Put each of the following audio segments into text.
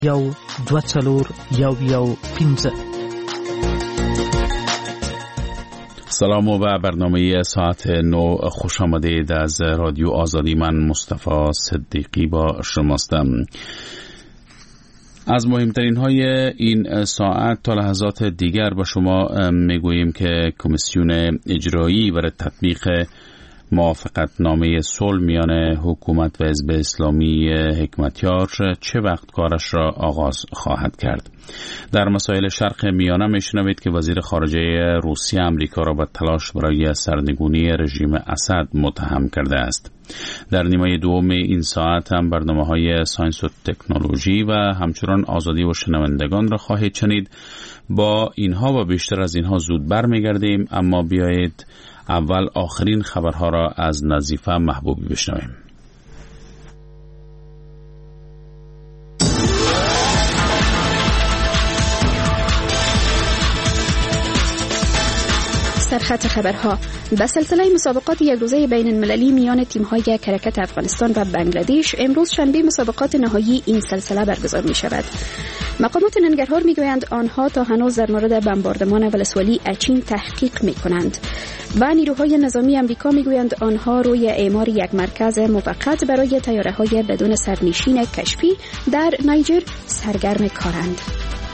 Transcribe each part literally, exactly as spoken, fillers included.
یو دو چلور یو یو پینزه. سلام و برنامه ساعت نو خوش آمدید از رادیو آزادی. من مصطفی صدیقی با شماستم. از مهمترین های این ساعت تا لحظات دیگر با شما میگوییم که کمیسیون اجرایی برای تطبیق موافقتنامه صلح میان حکومت و حزب اسلامی حکمتیار چه وقت کارش را آغاز خواهد کرد. در مسائل شرق میانه میشنوید که وزیر خارجه روسیه امریکا را به تلاش برای سرنگونی رژیم اسد متهم کرده است. در نیمه دوم این ساعت هم برنامه‌های ساینس و تکنولوژی و همچنان آزادی و شنوندگان را خواهید شنید. با اینها و بیشتر از اینها زود برمیگردیم، اما بیایید اول آخرین خبرها را از نظیفه محبوبی بشنویم. سرخط خبرها. به سلسله مسابقات یک روزه بین المللی میان تیم‌های کرکت افغانستان و بنگلادش امروز شنبه مسابقات نهایی این سلسله برگزار می شود. مقامات ننگرهار می گویند آنها تا هنوز در مورد بمباردمان ولسوالی اچین تحقیق می کنند و نیروهای نظامی امریکا می گویند آنها روی اعمار یک مرکز موقت برای طیاره‌های بدون سرنشین کشفی در نیجر سرگرم کارند.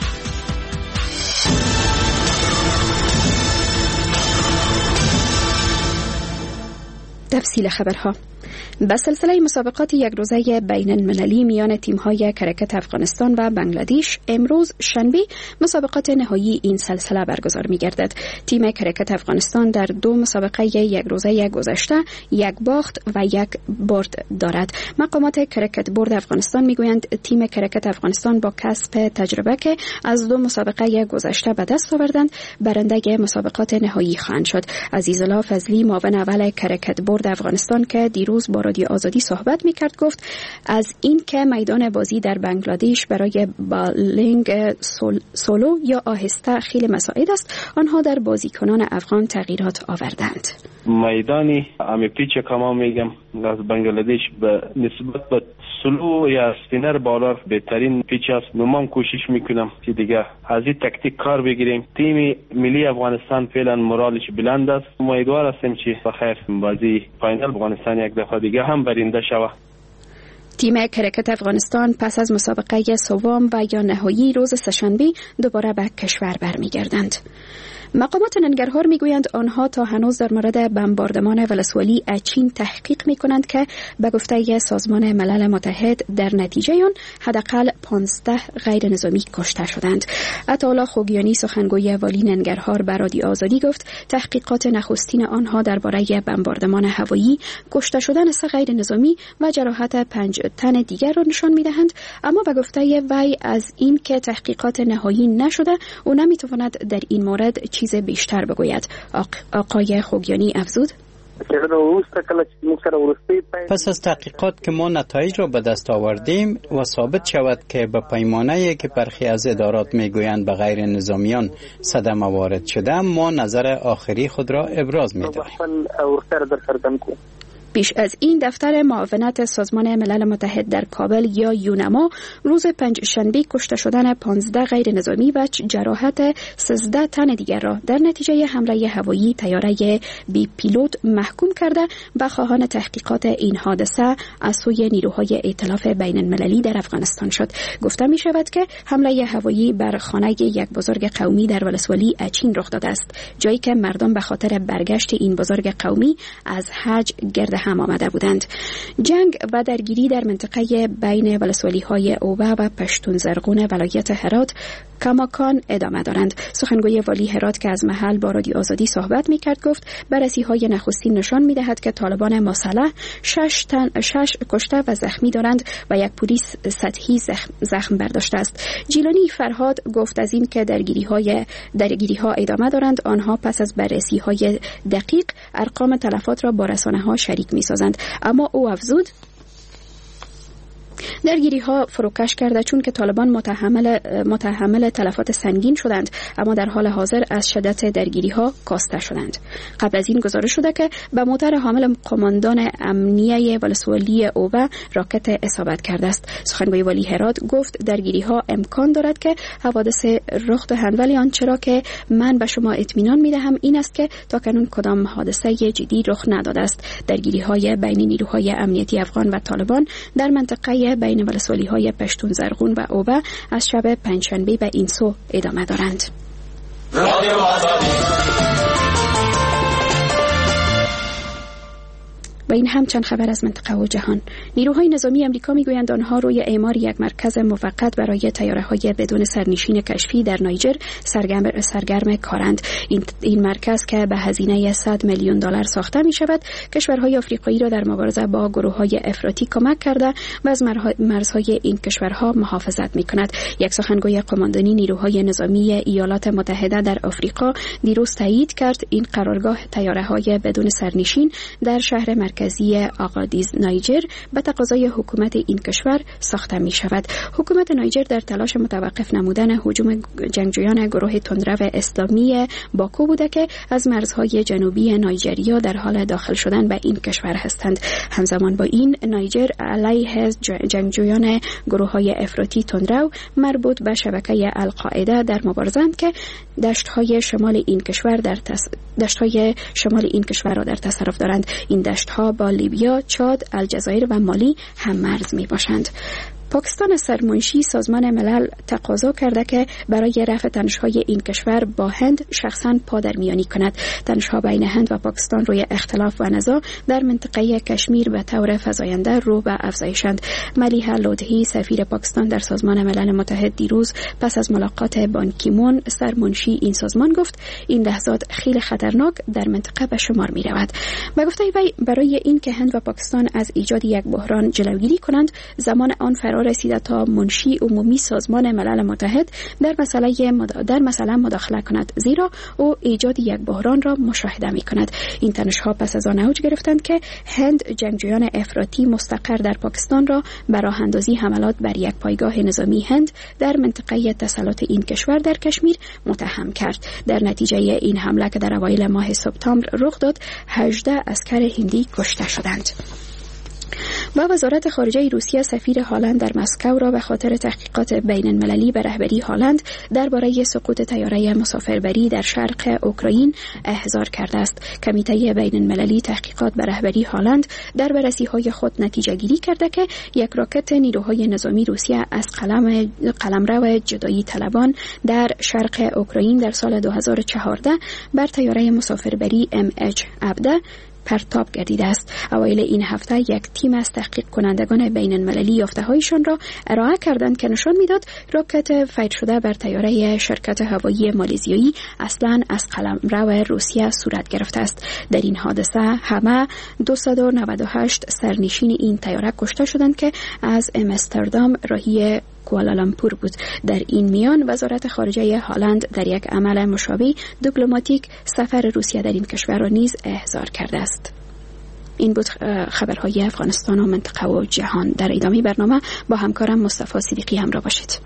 تفصیل خبرها. به سلسله مسابقات یک روزه بین المللی میان تیم‌های کرکت افغانستان و بنگلادش امروز شنبه مسابقات نهایی این سلسله برگزار می‌گردد. تیم کرکت افغانستان در دو مسابقه یک روزه گذشته یک باخت و یک برد دارد. مقامات کرکت بورد افغانستان می‌گویند تیم کرکت افغانستان با کسب تجربه که از دو مسابقه گذشته به دست آوردند برنده مسابقات نهایی خواهند شد. عزیزالله فضلی معاون اول کرکت بورد افغانستان که دیروز با رادیو آزادی صحبت میکرد گفت از این که میدان بازی در بنگلادش برای بالینگ سول، سولو یا آهسته خیلی مساعد است، آنها در بازیکنان افغان تغییرات آوردند. میدانی امی پیچ کما میگم از بنگلادش به نسبت به سلو یا اسپینر بالار بهترین پیچ است. من کوشش میکنم که دیگه از این تکتیک کار بگیریم. تیم ملی افغانستان فعلا مورالش بلند است. امیدوار هستیم که بخیر بازی فاینال افغانستان یک دفعه دیگه هم برنده شود. تیم کرکت افغانستان پس از مسابقه سوم و یا نهایی روز سه‌شنبه دوباره به کشور برمیگردند. مقامات ننگرهار میگویند آنها تا هنوز در مورد بمباردمان ولسوالی اچین تحقیق میکنند که به گفته سازمان ملل متحد در نتیجه آن حداقل پانزده غیر نظامی کشته شدند. عطاالله خوگیانی سخنگوی والی ننگرهار به رادیو آزادی گفت تحقیقات نخستین آنها درباره بمباردمان هوایی، کشته شدن سه غیر نظامی و جراحت پنج تن دیگر را نشان میدهند، اما به گفته وی از این که تحقیقات نهایی نشده او نمیتواند در این مورد چیز بیشتر بگوید. آق... آقای خوگیانی افزود پس از تحقیقات که ما نتایج را به دست آوردیم و ثابت شود که به پیمانه‌ای که برخی از ادارات میگویند به غیر نظامیان صدمه وارد شده، ما نظر آخری خود را ابراز می‌دهیم. پیش از این دفتر معاونت سازمان ملل متحد در کابل یا یونما روز پنج شنبه کشته شدن پانزده غیر نظامی و جراحت سیزده تن دیگر را در نتیجه حمله هوایی طیاره بی پیلوت محکوم کرده و خواهان تحقیقات این حادثه از سوی نیروهای ائتلاف بین المللی در افغانستان شد. گفته می شود که حمله هوایی بر خانه یک بزرگ قومی در ولسوالی اچین رخ داده است، جایی که مردم به خاطر برگشت این بزرگ قومی از حج گرد هم آمده بودند. جنگ و درگیری در منطقه بین ولسوالی‌های اوبه و پشتون زرغون ولایت هرات کماکان ادامه دارند. سخنگوی والی هرات که از محل با رادیو آزادی صحبت می‌کرد گفت بررسی‌های نخستین نشان می‌دهد که طالبان مسلح شش تن شش کشته و زخمی دارند و یک پلیس سطحی زخم, زخم برداشته است. جیلانی فرهاد گفت از این که درگیری‌های درگیری‌ها ادامه دارند، آنها پس از بررسی‌های دقیق ارقام تلفات را با رسانه‌ها شریک می‌سازند. اما او افزود درگیری ها فروکش کرده چون که طالبان متحمل متحمل تلفات سنگین شدند، اما در حال حاضر از شدت درگیری ها کاسته شدند. قبل از این گزارش شده که به موتر حامل قماندان امنیه ولسوالی اوبه راکت اصابت کرده است. سخنگوی ولی هرات گفت درگیری ها امکان دارد که حوادث رخ دهند، ولی آنچه را که من به شما اطمینان می دهم این است که تاکنون کدام حادثه جدی رخ نداده است. درگیری های بین نیروهای امنیتی افغان و طالبان در منطقه بین ولسوالی های پشتون زرغون و اوبه از شب پنجشنبه به این سو ادامه دارند. و این هم چند خبر از منطقه و جهان. نیروهای نظامی امریکا میگویند آنها روی اعمار یک مرکز موقت برای طیاره‌های بدون سرنشین کشفی در نیجر سرگرم سرگرم کارند. این این مرکز که به هزینه صد میلیون دلار ساخته می شود، کشورهای آفریقایی را در مبارزه با گروه‌های افراطی کمک کرده و از مرزهای این کشورها محافظت می کند. یک سخنگوی قماندانی نیروهای نظامی ایالات متحده در آفریقا دیروز تایید کرد این قرارگاه طیاره‌های بدون سرنشین در شهر مرکزی آقادیز نیجر به تقاضای حکومت این کشور ساخته می شود. حکومت نیجر در تلاش متوقف نمودن هجوم جنگجویان گروه تندرو اسلامی باکو بوده که از مرزهای جنوبی نیجریا در حال داخل شدن به این کشور هستند. همزمان با این نیجر علیه جنگجویان گروه‌های افراطی تندرو مربوط به شبکه القاعده در مبارزند که دشت‌های شمال این کشور در تص... دشت‌های شمال این کشور را در تصرف دارند. این دشت‌ها با لیبیا، چاد، الجزایر و مالی هم مرز می باشند. پاکستان سرمنشی سازمان ملل تقاضا کرده که برای رفع تنش‌های این کشور با هند شخصاً پادرمیانی کند. تنش‌ها بین هند و پاکستان روی اختلاف و نزاع در منطقه کشمیر به طور فزاینده رو به افزایشند. ملیحه لودهی سفیر پاکستان در سازمان ملل متحد دیروز پس از ملاقات بان کی مون سرمنشی این سازمان گفت این لحظات خیلی خطرناک در منطقه به شمار می رود. به گفته وی برای این که هند و پاکستان از ایجاد یک بحران جلوگیری کنند زمان آن فرا رسیده تا منشی عمومی سازمان ملل متحد در مسئله مد... در مسئله مداخله کند، زیرا او ایجاد یک بحران را مشاهده می کند. این تنش‌ها پس از آن اوج گرفتند که هند جنگجویان افراطی مستقر در پاکستان را به راه اندازی حملات بر یک پایگاه نظامی هند در منطقه تسلط این کشور در کشمیر متهم کرد. در نتیجه این حمله که در اوایل ماه سپتامبر رخ داد، هجده عسکر هندی کشته شدند. با وزارت خارجه روسیه سفیر هالند در مسکو را به خاطر تحقیقات بین المللی به رهبری هالند درباره سقوط طیاره مسافربری در شرق اوکراین احضار کرده است. کمیته بین المللی تحقیقات به رهبری هالند در بررسی‌های خود نتیجه گیری کرده که یک راکت نیروهای نظامی روسیه از قلم قلمرو جدایی طلبان در شرق اوکراین در سال دو هزار و چهارده بر طیاره مسافربری ام اچ هفده پرتاب گردیده است. اوایل این هفته یک تیم از تحقیق کنندگان بین المللی یافته‌هایشان را ارائه کردند که نشان میداد راکت فیض شده بر طیاره شرکت هوایی مالزیایی اصلاً از قلمرو روسیه صورت گرفته است. در این حادثه همه دویست و نود و هشت سرنشین این طیاره کشته شدند که از امستردام راهی کوالالامپور بود. در این میان وزارت خارجه هالند در یک عمل مشابه دیپلماتیک سفر روسیه در این کشور را نیز احضار کرده است. این بود خبرهای افغانستان و منطقه و جهان. در ادامه برنامه با همکارم مصطفی صدیقی همراه باشید.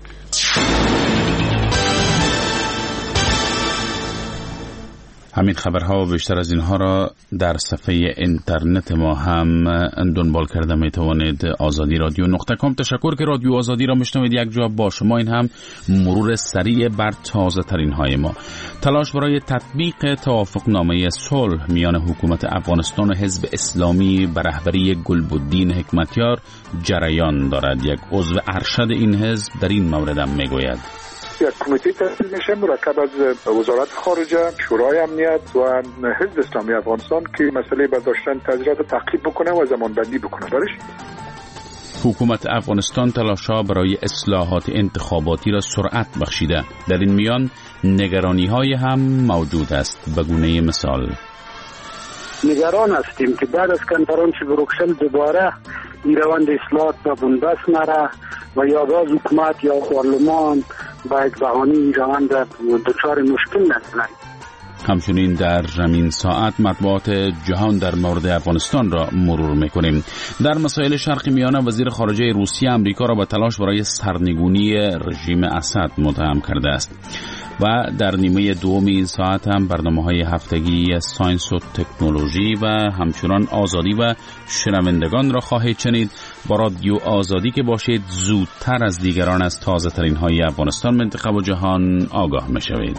همین خبرها و بیشتر از اینها را در صفحه اینترنت ما هم دنبال کرده می توانید. آزادی رادیو نقطه کام. تشکر که رادیو آزادی را میشنوید یک جا با شما. این هم مرور سریع بر تازه ترین های ما. تلاش برای تطبیق توافقنامه صلح میان حکومت افغانستان و حزب اسلامی به رهبری گلبدین حکمتیار جریان دارد. یک عضو ارشد این حزب در این مورد هم میگوید. یک کمیته تشکیل میشه مرکب از وزارت خارجه، شورای امنیت و حزب اسلامی افغانستان که مسئله برداشتن تغییرات تعقیب بکنه و زمانبندی بکنه. برش حکومت افغانستان تلاش‌ها برای اصلاحات انتخاباتی را سرعت بخشیده. در این میان نگرانی‌های هم موجود است. به گونه مثال نگران هستیم که بعد از کنفرانس بروکسل دوباره این روند اصلاحات به بنبست نره و یا باز حکومت یا پارلمان با یک بهانه این روند دچار مشکل نکنند. همچنین در همین ساعت مطبوعات جهان در مورد افغانستان را مرور میکنیم. در مسائل شرق میانه وزیر خارجه روسیه امریکا را به تلاش برای سرنگونی رژیم اسد متهم کرده است. و در نیمه دوم این ساعت هم برنامه‌های هفتگی ساینس و تکنولوژی و همچنان آزادی و شنوندگان را خواهید شنید. با رادیو آزادی که باشید زودتر از دیگران از تازه ترین های افغانستان، منطقه و جهان آگاه میشوید.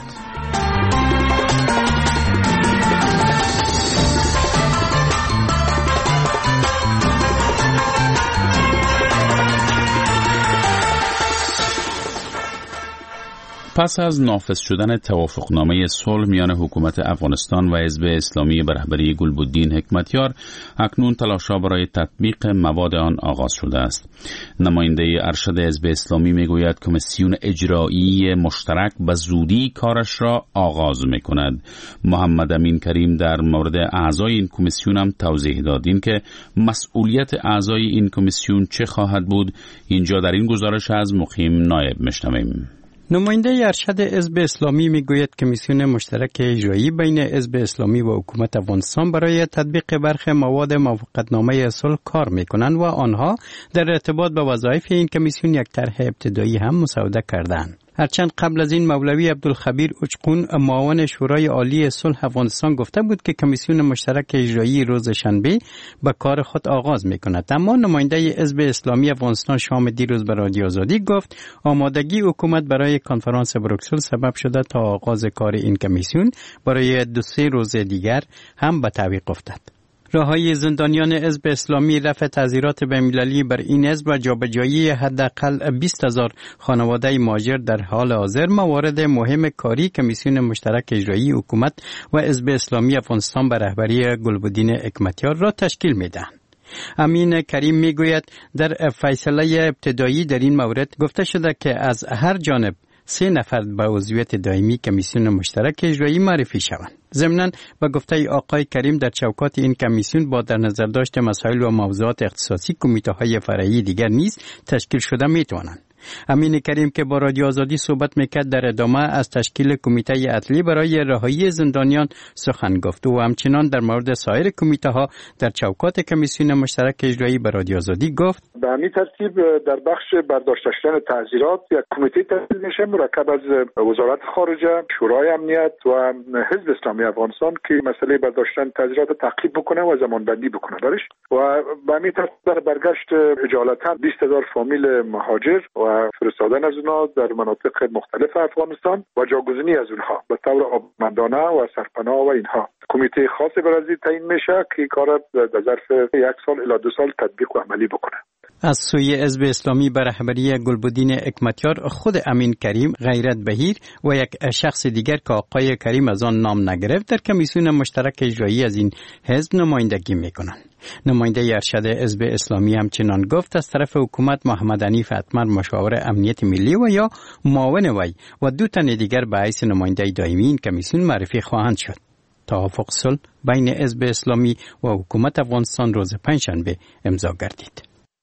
پس از نافذ شدن توافقنامه صلح میان حکومت افغانستان و حزب اسلامی به رهبری گلبدین حکمتیار، اکنون تلاش‌ها برای تطبیق مواد آن آغاز شده است. نماینده ارشد حزب اسلامی میگوید کمیسیون اجرایی مشترک به زودی کارش را آغاز میکند. محمد امین کریم در مورد اعضای این کمیسیون هم توضیح داد. این که مسئولیت اعضای این کمیسیون چه خواهد بود، اینجا در این گزارش از مقیم نایب میشنویم. نماینده ارشد حزب اسلامی میگوید کمیسیون مشترک اجرایی بین حزب اسلامی و حکومت افغانستان برای تطبیق برخی مواد موافقتنامه صلح کار میکنند و آنها در ارتباط به وظایف این کمیسیون یک طرح ابتدایی هم مسوده کردند. هرچند قبل از این مولوی عبدالخبیر اوچقون معاون شورای عالی صلح افغانستان گفته بود که کمیسیون مشترک اجرایی روز شنبه به کار خود آغاز میکند، اما نماینده حزب اسلامی افغانستان شام دیروز به رادیو آزادی گفت آمادگی حکومت برای کنفرانس بروکسل سبب شده تا آغاز کار این کمیسیون برای دو سه روز دیگر هم به تعویق افتد. رهایی زندانیان حزب اسلامی، رفع تعزیرات بین‌المللی بر این حزب و جابجایی حداقل بیست هزار خانواده مهاجر در حال حاضر موارد مهم کاری کمیسیون مشترک اجرایی حکومت و حزب اسلامی افغانستان به رهبری گلبدین حکمتیار را تشکیل می‌دهند. امین کریم میگوید در فیصله ابتدایی در این مورد گفته شده که از هر جانب سه نفر به عضویت دائمی کمیسیون مشترک اجرایی معرفی شوند. ضمناً به گفته آقای کریم در چوکات این کمیسیون با در نظر داشت مسائل و موضوعات اختصاصی کمیته‌های فرعی دیگر نیز تشکیل شده میتوانند. امین کریم که با رادیو آزادی صحبت میکرد در ادامه از تشکیل کمیته عدلی برای رهایی زندانیان سخن گفت و همچنان در مورد سایر کمیته‌ها در چوکات کمیسیون مشترک اجرایی به رادیو آزادی گفت به همین ترتیب در بخش برداشت داشتن تعزیرات یک کمیته تشکیل میشه مرکب از وزارت خارجه، شورای امنیت و حزب اسلامی افغانستان که مسئله برداشتن تعزیرات تعقیب بکنه و زمانبندی بکنه برش و به همین ترتیب در برگشت اجالتا بیست هزار فامیل مهاجر و فرستادن از اونها در مناطق مختلف افغانستان و جاگزینی از اونها به طور آبمندانه و سرپناه و اینها کمیته خاصی برای تعیین میشه که کار در ظرف یک سال الی دو سال تطبیق و عملی بکنه. از سوی حزب اسلامی به رهبری گلبدین حکمتیار خود امین کریم، غیرت بهیر و یک شخص دیگر که آقای کریم از آن نام نگرفت در کمیسیون مشترک اجرایی از این حزب نمایندگی میکنند. نماینده ارشد حزب اسلامی همچنان گفت از طرف حکومت محمد حنیف اتمر مشاور امنیت ملی و یا معاون وی و دو تن دیگر به حیث نماینده دائمی این کمیسیون معرفی خواهند شد. توافق صلح بین حزب اسلامی و حکومت افغانستان روز پنجشنبه امضا گردید.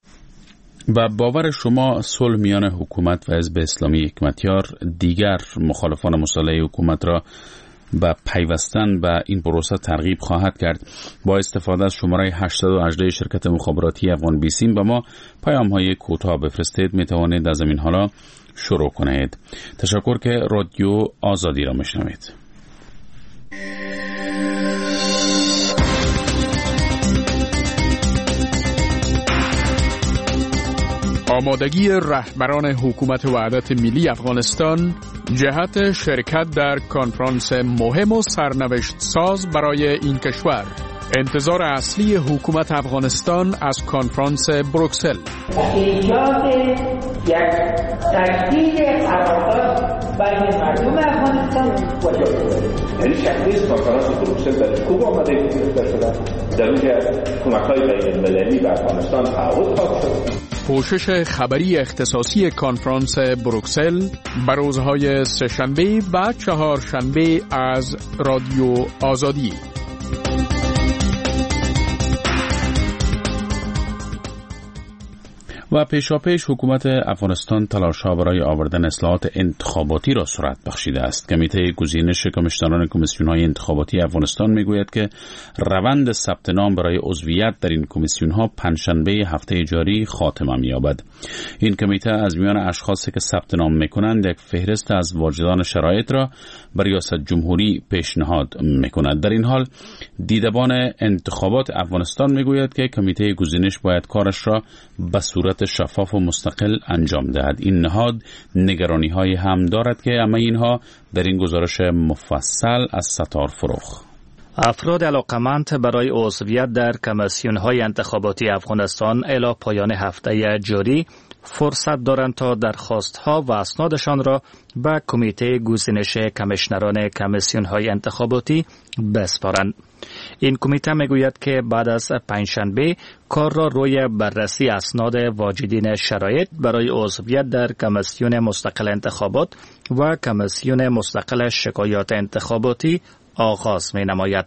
و باور شما صلح میان حکومت و حزب اسلامی حکمتیار دیگر مخالفان مصالحه حکومت را به پیوستن به این پروسه ترغیب خواهد کرد؟ با استفاده از شماره هشتصد و هجده شرکت مخابراتی افغان بیسیم به ما پیام‌های کوتاه بفرستید. می توانید از همین حالا شروع کنید. تشکر که رادیو آزادی را میشنوید. آمادگی رهبران حکومت وحدت ملی افغانستان جهت شرکت در کنفرانس مهم و سرنوشت ساز برای این کشور. انتظار اصلی حکومت افغانستان از کنفرانس بروکسل ایجاد یک تجدید قرارداد بین مردم افغانستان و جامعه. یعنی شکلی کنفرانس بروکسل در کوب آمده گرفته شده، در اونجا کمک‌های بین‌المللی به افغانستان تعهد خواهد شد. پوشش خبری اختصاصی کنفرانس بروکسل بر روزهای سه‌شنبه و چهارشنبه از رادیو آزادی. و پیشاپیش حکومت افغانستان تلاش‌ها برای آوردن اصلاحات انتخاباتی را سرعت بخشیده است. کمیته گزینش کمیشنران کمیسیون‌های انتخاباتی افغانستان میگوید که روند ثبت نام برای عضویت در این کمیسیون‌ها پنجشنبه هفته جاری خاتمه می‌یابد. این کمیته از میان اشخاصی که ثبت نام می‌کنند یک فهرست از واجدان شرایط را بر ریاست جمهوری پیشنهاد می‌کند. در این حال دیدبان انتخابات افغانستان میگوید که کمیته گزینش باید کارش را به صورت شفاف و مستقل انجام دهد. این نهاد نگرانی‌های هم دارد که همه اینها در این گزارش مفصل از ستار فروغ. افراد علاقمند برای عضویت در کمیسیون‌های انتخاباتی افغانستان الی پایان هفته جاری فرصت دارند تا درخواست‌ها و اسنادشان را به کمیته گزینش کمیشنران کمیسیون‌های انتخاباتی بسپارند. این کمیته میگوید که بعد از پنجشنبه کار را روی بررسی اسناد واجدین شرایط برای عضویت در کمیسیون مستقل انتخابات و کمیسیون مستقل شکایات انتخاباتی آغاز می نماید.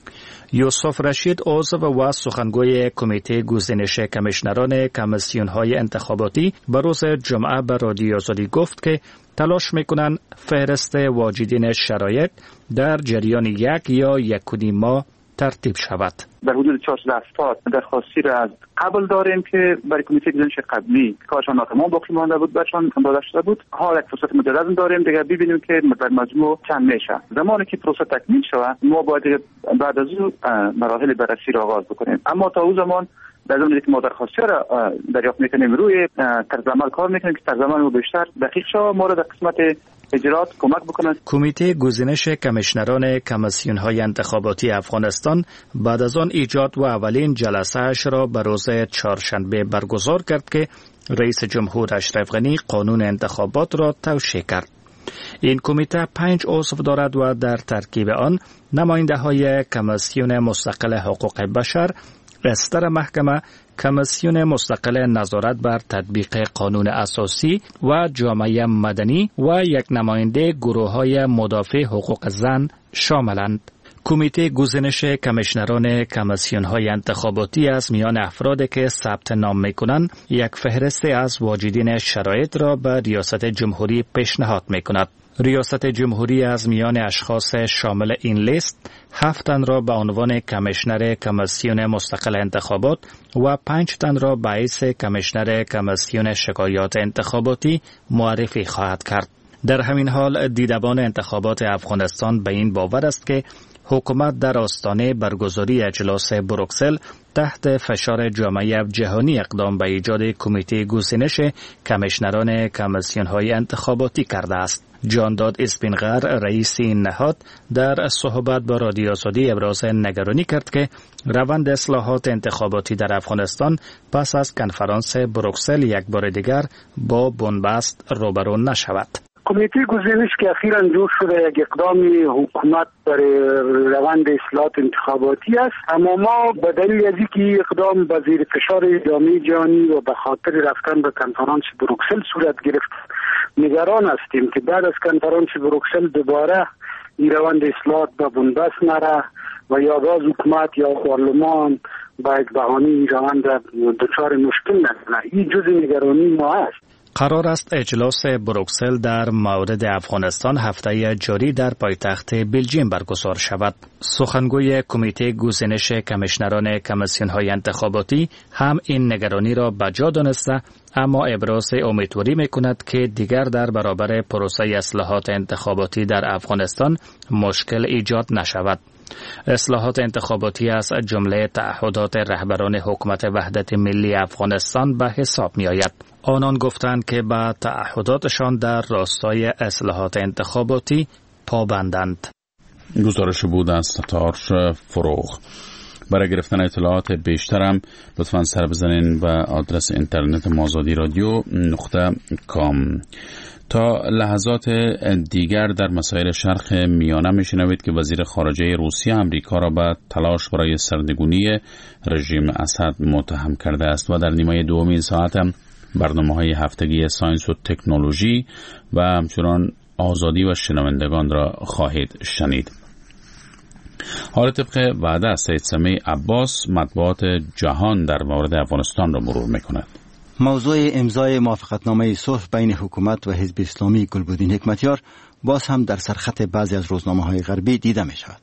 یوسف رشید عضو و سخنگوی کمیته گزینش کمیشنران کمیسیون‌های انتخاباتی به روز جمعه به رادیو آزادی گفت که تلاش میکنند فهرست واجدین شرایط در جریان یک یا یک و نیم ماه ترتیب شود. در حدود چهارصد هفتاد درخواستی را از قبل داریم که برای کمیته گزینش قبلی کارشان ناتمام باقی مانده بود برشان داده شده بود. حال یک فرصت مجدد داریم دیگه ببینیم که در مجموع چند میشه. زمانی که پروسه تکمیل شود ما باید بعد از اون مراحل بررسی را آغاز بکنیم. اما تا اون زمان در زمانی که ما درخواستی را دریافت میکنیم روی طرز عمل کار میکنیم که طرز عمل بیشتر دقیق شود ما را در قسمت اجرات کمک بکنند. کمیته گزینش کمیشنران کمیسیون‌های انتخاباتی افغانستان بعد از آن ایجاد و اولین جلسه اش را به روز چهارشنبه برگزار کرد که رئیس جمهور اشرف غنی قانون انتخابات را توشیح کرد. این کمیته پنج عضو دارد و در ترکیب آن نماینده‌های کمیسیون مستقل حقوق بشر، استر محکمه، کمیسیون مستقل نظارت بر تطبیق قانون اساسی و جامعه مدنی و یک نماینده گروه‌های مدافع حقوق زن شاملند. کمیته گزینش کمیشنران کمیسیون‌های انتخاباتی از میان افرادی که ثبت نام می‌کنند یک فهرست از واجدین شرایط را به ریاست جمهوری پیشنهاد می‌کند. ریاست جمهوری از میان اشخاص شامل این لیست هفت تن را به عنوان کمیشنر کمیسیون مستقل انتخابات و پنج تن را به حیث کمیشنر کمیسیون شکایات انتخاباتی معرفی خواهد کرد. در همین حال دیدبان انتخابات افغانستان به این باور است که حکومت در آستانه برگزاری اجلاس بروکسل تحت فشار جامعه جهانی اقدام به ایجاد کمیته گزینش کمیشنران کمیسیون‌های انتخاباتی کرده است. جانداد اسپینغر رئیس این نهاد در صحبت با رادیو آزادی ابراز نگرانی کرد که روند اصلاحات انتخاباتی در افغانستان پس از کنفرانس بروکسل یک بار دیگر با بنبست روبرو نشود. کمیته گزینش که اخیراً جور شده یک اقدام حکومت برای روند اصلاحات انتخاباتی است، اما ما به دلیل از اینکه اقدام به زیر فشار جامعه جهانی و به خاطر رفتن به کنفرانس بروکسل صورت گرفت نگران هستیم که بعد از کنفرانس بروکسل دوباره این روند اصلاحات به بنبست نره و یا باز حکومت یا پارلمان با یک بهانه این روند دچار مشکل نکنه. این جزء نگرانی ما است. قرار است اجلاس بروکسل در مورد افغانستان هفته جاری در پایتخت بلژیم برگزار شود. سخنگوی کمیته گزینش کمیشنران کمیسیون‌های انتخاباتی هم این نگرانی را بجا دانسته، اما ابراز امیدواری می‌کند که دیگر در برابر پروسه اصلاحات انتخاباتی در افغانستان مشکل ایجاد نشود. اصلاحات انتخاباتی از جمله تعهدات رهبران حکومت وحدت ملی افغانستان به حساب می آید. آنان گفتند که به تعهداتشان در راستای اصلاحات انتخاباتی پابندند. گزارش بود از ستار فروغ. برای گرفتن اطلاعات بیشتر هم لطفاً سر بزنین به آدرس اینترنت آزادی رادیو نقطه کام. تا لحظات دیگر در مسائل شرق میانه میشنوید که وزیر خارجه روسیه امریکا را به تلاش برای سرنگونی رژیم اسد متهم کرده است و در نیمه دومین ساعت هم برنامه‌های هفتگی ساینس و تکنولوژی و همچنان آزادی و شنوندگان را خواهید شنید. حال طبق وعده سید سمیع عباس مطبوعات جهان در مورد افغانستان را مرور میکند. موضوع امضای موافقتنامه صلح بین حکومت و حزب اسلامی گلبدین حکمتیار باز هم در سرخط بعضی از روزنامه‌های غربی دیده می شود.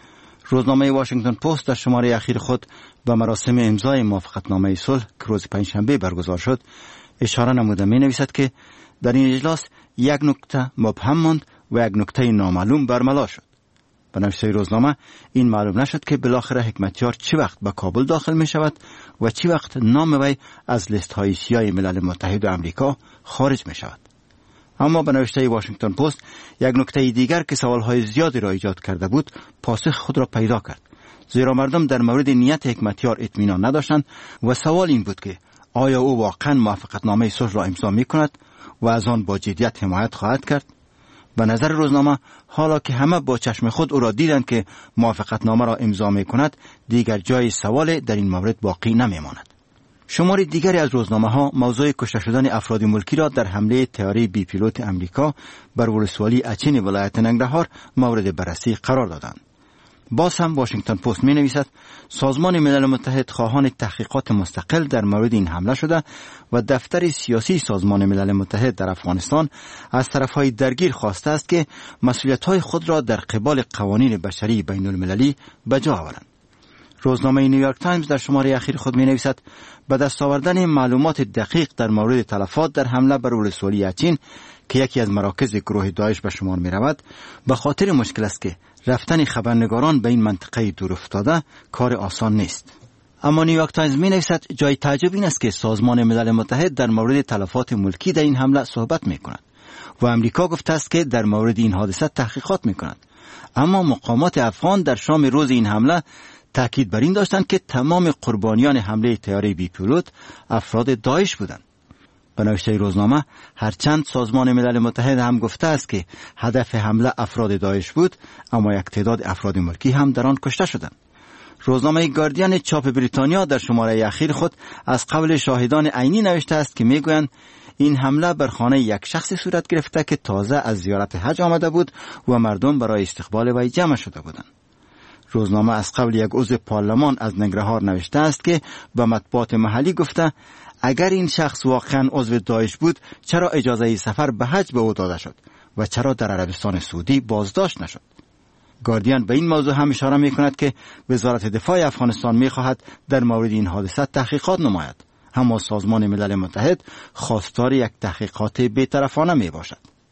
روزنامه واشنگتن پست در شماره اخیر خود به مراسم امضای موافقتنامه صلح که روز پنجشنبه برگزار شد اشاره نموده می نویسد که در این اجلاس یک نکته مبهم ماند و یک نکته نامعلوم برملا شد. به نوشته روزنامه این معلوم نشد که بالاخره حکمتیار چه وقت به کابل داخل می شود و چه وقت نام وی از لیست های سیاه ملل متحد و امریکا خارج می شود. اما به نوشته واشنگتن پست یک نکته دیگر که سوالهای زیادی را ایجاد کرده بود پاسخ خود را پیدا کرد، زیرا مردم در مورد نیت حکمتیار اطمینان نداشتند و سوال این بود که آیا او واقعا موافقتنامه صلح را امضا می کند و از آن با جدیت حمایت خواهد کرد؟ به نظر روزنامه حالا که همه با چشم خود او را دیدند که موافقتنامه را امضا می کند دیگر جای سوال در این مورد باقی نمی ماند. شماری دیگری از روزنامه ها موضوع کشته شدن افراد ملکی را در حمله طیاره بی پیلوت امریکا بر ولسوالی اچین ولایت ننگرهار مورد بررسی قرار دادند. باز هم واشنگتن پست می نویسد سازمان ملل متحد خواهان تحقیقات مستقل در مورد این حمله شده و دفتر سیاسی سازمان ملل متحد در افغانستان از طرفهای درگیر خواسته است که مسئولیت‌های خود را در قبال قوانین بشری بین المللی به جا آورند. روزنامه نیویورک تایمز در شماره اخیر خود می نویسد به دست آوردن معلومات دقیق در مورد تلفات در حمله بر ولسوالی اچین که یکی از مراکز گروه داعش به شمار می رود به خاطر مشکل است که رفتن خبرنگاران به این منطقه دور افتاده کار آسان نیست. اما نیویورک تایمز می نویسد جای تعجب این است که سازمان ملل متحد در مورد تلفات ملکی در این حمله صحبت می کند و امریکا گفته است که در مورد این حادثه تحقیقات می کند. اما مقامات افغان در شام روز این حمله تاکید بر این داشتند که تمام قربانیان حمله طیاره بی پیلوت افراد داعش بودند. به نوشته روزنامه هرچند سازمان ملل متحد هم گفته است که هدف حمله افراد داعش بود، اما یک تعداد افراد ملکی هم در آن کشته شدند. روزنامه گاردین چاپ بریتانیا در شماره اخیر خود از قول شاهدان عینی نوشته است که میگویند این حمله بر خانه یک شخصی صورت گرفته که تازه از زیارت حج آمده بود و مردم برای استقبال وی جمع شده بودند. روزنامه از قبل یک عضو پارلمان از ننگرهار نوشته است که به مطبوعات محلی گفته اگر این شخص واقعا عضو داعش بود چرا اجازه سفر به حج به او داده شد و چرا در عربستان سعودی بازداشت نشد. گاردین به این موضوع هم اشاره می کند که وزارت دفاع افغانستان می خواهد در مورد این حادثه تحقیقات نماید، اما سازمان ملل متحد خواستار یک تحقیقات بی‌طرفانه می باشد.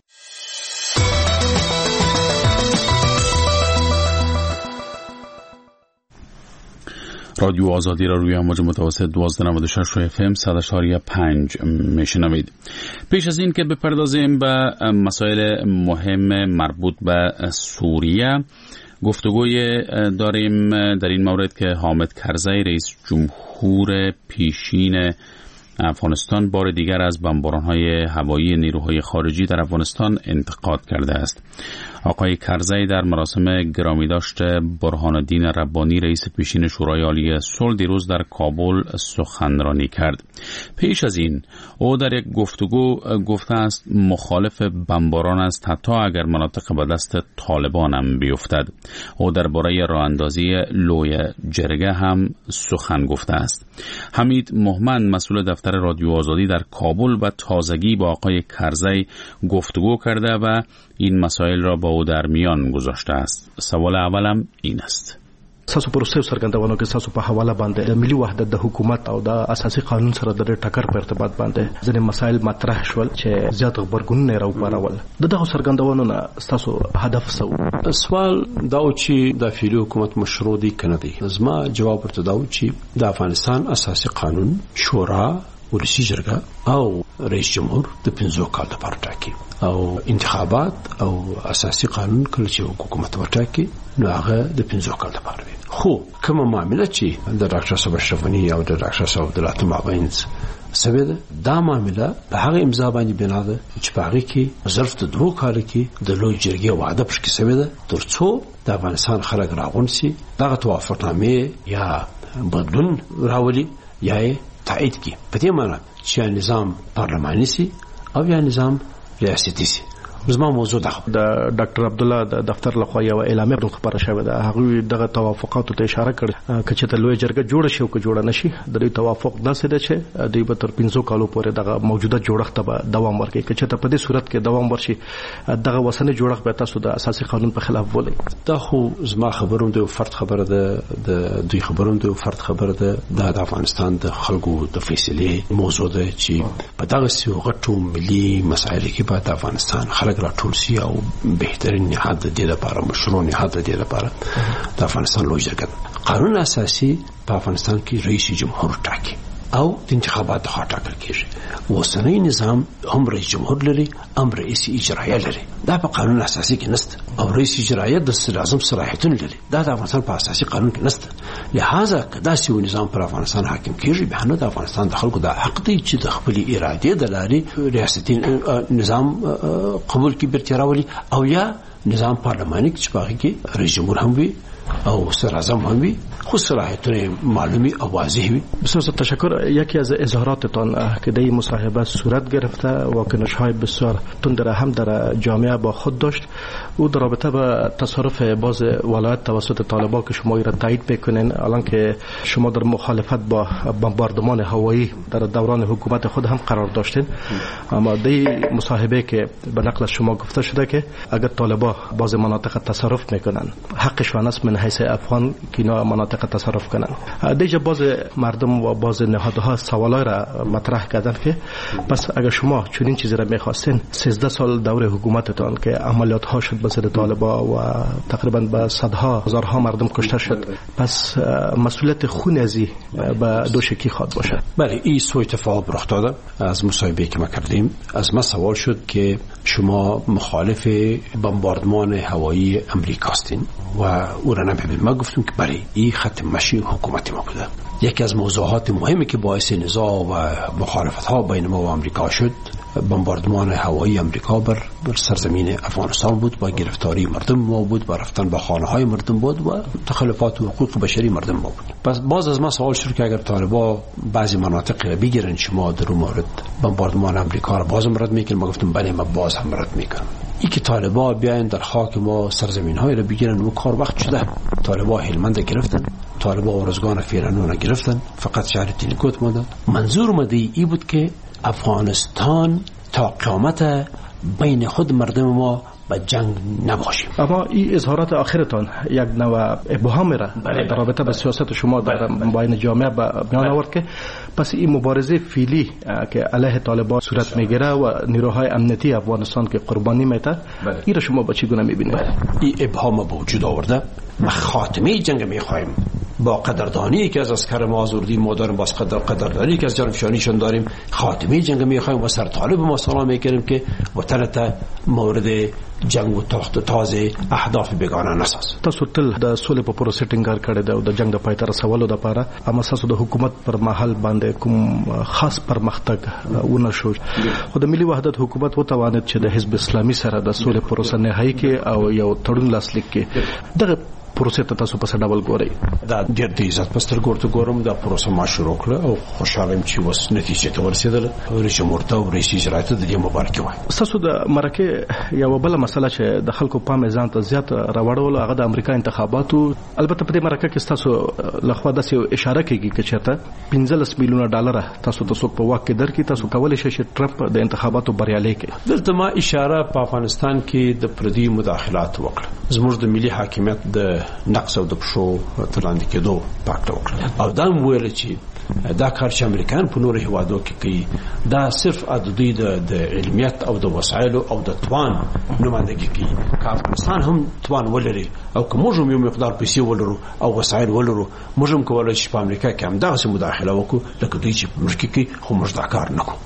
رادیو آزادی را روی امواج متوسط دوازده نود و شش اف ام صد و چهار پنج میشنوید. پیش از این که بپردازیم به مسائل مهم مربوط به سوریه، گفتگوی داریم در این مورد که حامد کرزی رئیس جمهور پیشین افغانستان بار دیگر از بمباران‌های هوایی نیروهای خارجی در افغانستان انتقاد کرده است. آقای کرزی در مراسم گرامیداشت برهان الدین ربانی رئیس پیشین شورای عالی صلح دیروز در کابل سخنرانی کرد. پیش از این او در یک گفتگو گفته است مخالف بمباران است حتی اگر مناطق به دست طالبان هم بیفتد. او درباره راهاندازی لوی جرگه هم سخن گفته است. حمید مهمن مسئول دفتر رادیو آزادی در کابل و تازگی با آقای کرزی گفتگو کرده و این مسائل را با او در میان گذاشته است. سوال اولم این است: تاسو پروسه سرګندونو کې تاسو په حواله باندې ملي وحدت د حکومت او د اساسي قانون سره د ټکر په ارتباط باندې ځینې مسایل مطرح شول چې زیات خبرګونونه راوپارول. د دغه سرګندونو نه تاسو هدف څه و؟ سوال دا و چې د فعلي حکومت مشروع دي کنه دي. زما جواب ورته دا و چې د افغانستان اساسي قانون، شورا، ولسی جرګه او رئیس جمهور د پنځو کال لپاره ټاکي او انتخابات او اساسي قانون کله چې حکومت وټاکي نو هغه د پنځو کال لپاره وي. خو کومه معامله چې د ډاکټر صاحب اشرف غني او د ډاکټر صاحب عبدالله مابین سوي ده، دا معامله په هغه امضا باندې بنا ده چې په هغه کې ظرف د دوه کال کې د لوی جرګې وعده پرې سوي ده ترڅو د افغانستان خلک راغون سي دغه توافقنامه یا بدلون راولي یا تایید کی. په دې معنی چې نظام پارلماني سي او یا نظام ریاستي سي زما موضوع ده د ډاکټر عبدالله د دفتر لخوا یو اعلامیه خبره شوې ده، هغه دغه توافقاتو ته اشاره کړې چې ته لوی جرګه جوړ شي او که جوړ نشي د دې توافق داسې ده چې دوی به تر پنځو کالو پورې دغه موجوده جوړښت به دوام ورکړي، که ته په دې صورت کې دوام ورشي دغه وسنه جوړښت به تاسو د اساسي قانون په خلاف بولئ. دا خو زما خبرونه د فرد خبره ده، د دوی خبرونه د فرد خبره ده، د افغانستان د خلکو د فیصلې موضوع ده چې په دغه سیو غټو ملي مسایل کې به د افغانستان خلک راټول شي او بهترین نهاد د دې لپاره مشروع نهاد د دې لپاره د افغانستان لوی جرګه قانون اساسي په افغانستان کې رئیس جمهور ټاکي او د انتخابات خوا ټاکل کیږي. اوسنی نظام هم رئیس جمهور لري، هم رئیس اجرایه لري، دا په قانون اساسي کې نشته، او رئیس اجرایه د صدر اعظم صلاحیتونه لري، دا د افغانستان په اساسي قانون کې نشته. لہذا کدا سی نظام پر افغانستان حاکم کیږي به نه د افغانستان د خلکو د حق دی چې د خپل اراده د لاري ریاستي نظام قبول کی برتراولي او یا نظام پارلماني چې باغی کې رئیس جمهور هم وي او صدر اعظم هم وي، خو صلاحیتونه معلومی او واضح وي. بسیار تشکر. یکی از اظهاراتتان که در این مصاحبه صورت گرفته واکنش‌های بسیار تند هم در جامعه با خود داشت، او در رابطه با تصرف باز ولایت توسط طالبان که شما را تایید بکنین، الان که شما در مخالفت با بمباردمان هوایی در دوران حکومت خود هم قرار داشتین، اما در مصاحبه که به نقل شما گفته شده که اگر طالبان باز مناطق تصرف میکنن حقشون است من حیث افغان که اینا مناطق تصرف کنن. دیگه باز مردم و باز نهادها سوالای را مطرح کردن که پس اگر شما چنین چیزی را میخواستین، سیزده سال دوره حکومتتان که عملیات ها شد به ضد طالبان و تقریبا به صدها هزارها مردم کشته شد، پس مسئولیت خون ازی به دوشکی خواد باشه. بله، این سوء تفاهم رخ داده. از مصاحبه که ما کردیم از ما سوال شد که شما مخالف بمباردمان هوایی امریکا هستین و او را نمیبینید. ما گفتیم که برای این خط مشی حکومت ما بوده. یکی از موضوعات مهمی که باعث نزاع و مخالفت ها بین ما و امریکا شد بمباردمان هوایی امریکا بر, بر سرزمین افغانستان بود، با گرفتاری مردم ما بود، با رفتن به خانه های مردم بود و تخلفات و حقوق بشری مردم ما بود. پس باز از ما سوال شد که اگر طالبان بعضی مناطق را بگیرن شما در مورد بمباردمان امریکا را باز رد میکنن؟ ما گفتم بله، ما باز هم رد میکنم. این که طالبان بیاین در خاک ما سرزمین های را بگیرن و کار وقت شده. طالبان هلمند گرفتن، طالبان ارزگان فیرانو گرفتن، فقط شهر تینکوت ماندن. منظور مدی ای بود که افغانستان تا قیامت بین خود مردم ما به جنگ نباشیم. اما این اظهارات آخرتان یک نوع ابهام را در رابطه با سیاست شما در بین جامعه بیان آورد که پس این مبارزه فعلی که علیه طالبان صورت میگیره و نیروهای امنیتی افغانستان که قربانی میده، این را شما با چگونه میبینید؟ این ابهام به وجود آورده. ما خاتمه جنگ میخوایم با قدردانی که از عسکر ما آزردیم ما داریم، با قدر قدردانی که از جانفشانیشون داریم، خاتمه جنگ میخوایم و سر طالب ما سلام میکنیم که وطنت مورد جنگ و تخت تازه اهداف بیگانه نساز. تاسو تل د سولې په پروسه ټینګار کړی دی او د جنگ د پای ته رسولو لپاره، اما تاسو د حکومت پر مهال باندې کوم خاص پرمختګ ونه شو. خو د ملي وحدت حکومت وتوانید چې د حزب اسلامي سره د سولې پروسه نهایی کې او یو تړون لاسلیک کې دغه پروسه ته تاسو په ډول ګورئ؟ دا ډېر د عزت په سترګو ورته ګورم. دا پروسه ما شروع کړه او خوشاله یم چې اوس نتیجې ته ورسېدله. رئیس جمهور ته او رئیس اجرایه ته د دې مبارکي وایم. تاسو د مرکه یو بل مسله چې د خلکو پام ځان ته زیات راوړول هغه د امریکا انتخاباتو. البته په دې مرکه کې تاسو لخوا د سیو اشاره کوي چې چېرته پنځلس میلیونه ډالر تاسو ته څوک په واک کې درکې، تاسو کولای شئ چې ټرمپ د انتخاباتو بریالي کړي. دلته ما اشاره په افغانستان کې د پردي مداخلات وکړه، زموږ د ملي حاکمیت د نقص او د شو ترلاندې کېدو پاکټ وکړه او دا ویل چې دا کار چې امریکایان په نورو هیوادو کې کوي دا صرف عددي د علمیت او د وسایلو او د توان نمائندګي کوي. که افغانستان هم توان ولري او که موږ هم یو مقدار پیسې ولرو او وسایل ولرو، موږ هم کولی شو په امریکا کې هم دغسې مداخله وکړو لکه دوی چې په موږ کې کوي، خو موږ دا کار نه کوو.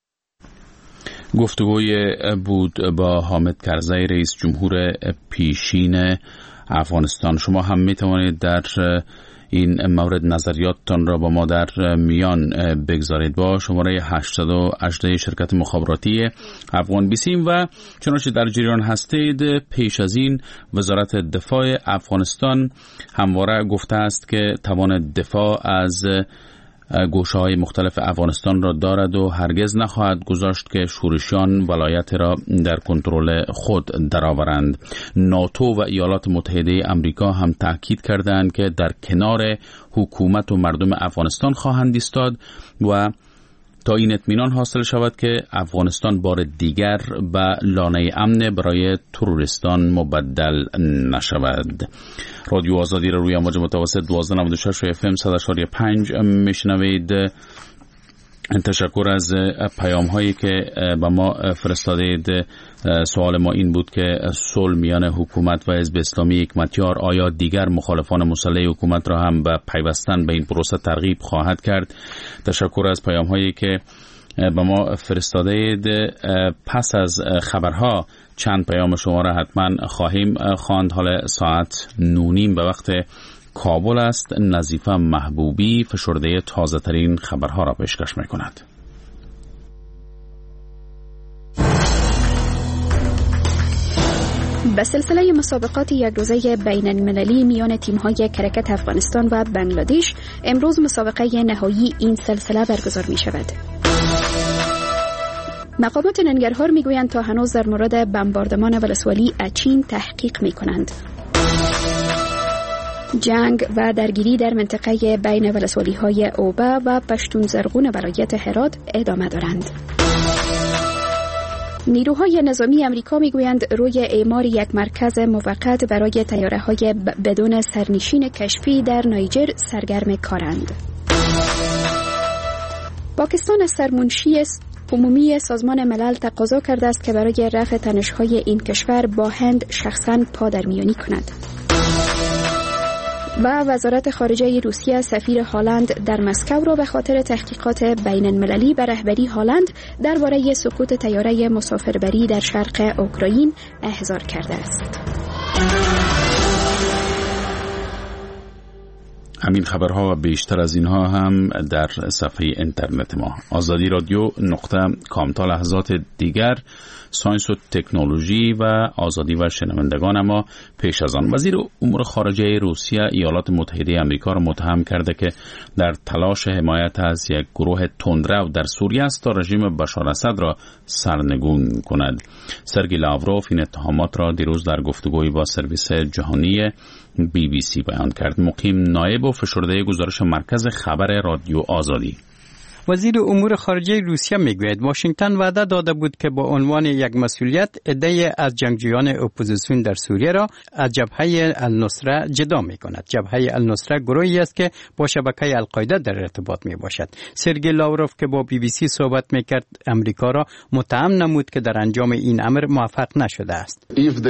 گفتگوی بود با حامد کرزی رئیس جمهور پیشین افغانستان. شما هم می توانید در این مورد نظریاتتان را با ما در میان بگذارید با شماره هشتصد و هجده شرکت مخابراتی افغان بیسیم و چنانچه در جریان هستید پیش از این وزارت دفاع افغانستان همواره گفته است که توان دفاع از گوشه‌های مختلف افغانستان را دارد و هرگز نخواهد گذاشت که شورشیان ولایت را در کنترل خود درآورند. ناتو و ایالات متحده آمریکا هم تاکید کردند که در کنار حکومت و مردم افغانستان خواهند ایستاد و تا این اطمینان حاصل شود که افغانستان بار دیگر به لانه امن برای تروریستان مبدل نشود. رادیو آزادی را روی امواج متوسط دوازده نود و شش و اف ام صد و چهار و پنج میشنوید. تشکر از پیام هایی که به ما فرستادید. سوال ما این بود که صلح میان حکومت و حزب اسلامی حکمتیار آیا دیگر مخالفان مسلح حکومت را هم به پیوستن به این پروسه ترغیب خواهد کرد؟ تشکر از پیام هایی که به ما فرستادید. پس از خبرها چند پیام شما را حتما خواهیم خواند. حالا ساعت نونیم به وقت کابل است. نظیفه محبوبی فشرده تازه ترین خبرها را پیشکش می کند. به سلسله مسابقات یک روزه بین المللی میان تیم‌های کرکت افغانستان و بنگلادش امروز مسابقه نهایی این سلسله برگزار می شود. مقامات ننگرهار می گویند تا هنوز در مورد بمباردمان ولسوالی اچین تحقیق می کنند. جنگ و درگیری در منطقه بین ولسوالی های اوبه و پشتون زرغون ولایت هرات ادامه دارند. نیروهای نظامی امریکا میگویند روی اعمار یک مرکز موقت برای طیاره‌های بدون سرنشین کشفی در نیجر سرگرم کارند. پاکستان از سرمنشی عمومی سازمان ملل تقاضا کرده است که برای رفع تنش‌های این کشور با هند شخصاً پادرمیانی کند. و وزارت خارجه روسیه سفیر هالند در مسکو را به خاطر تحقیقات بین المللی به رهبری هالند درباره سقوط طیاره مسافربری در شرق اوکراین احضار کرده است. همین خبرها و بیشتر از اینها هم در صفحه اینترنت ما آزادی رادیو نقطه کام. تا لحظات دیگر ساینس و تکنولوژی و آزادی و شنوندگان ما. پیش از آن وزیر امور خارجه روسیه ایالات متحده آمریکا را متهم کرده که در تلاش حمایت از یک گروه تندرو در سوریه است تا رژیم بشار اسد را سرنگون کند. سرگئی لاوروف این اتهامات را دیروز در گفتگوی با سرویس جهانی بی بی سی بیان کرد. مقیم نایب و فشرده گزارش مرکز خبر رادیو آزادی. وزیر امور خارجه روسیه میگوید واشنگتن وعده داده بود که با عنوان یک مسئولیت عده‌ای از جنگجویان اپوزیسیون در سوریه را از جبهه النصره جدا میکند. جبهه النصره گروهی است که با شبکه القاعده در ارتباط می باشد. سرگئی لاوروف که با بی بی سی صحبت میکرد امریکا را متهم نمود که در انجام این امر موفق نشده است.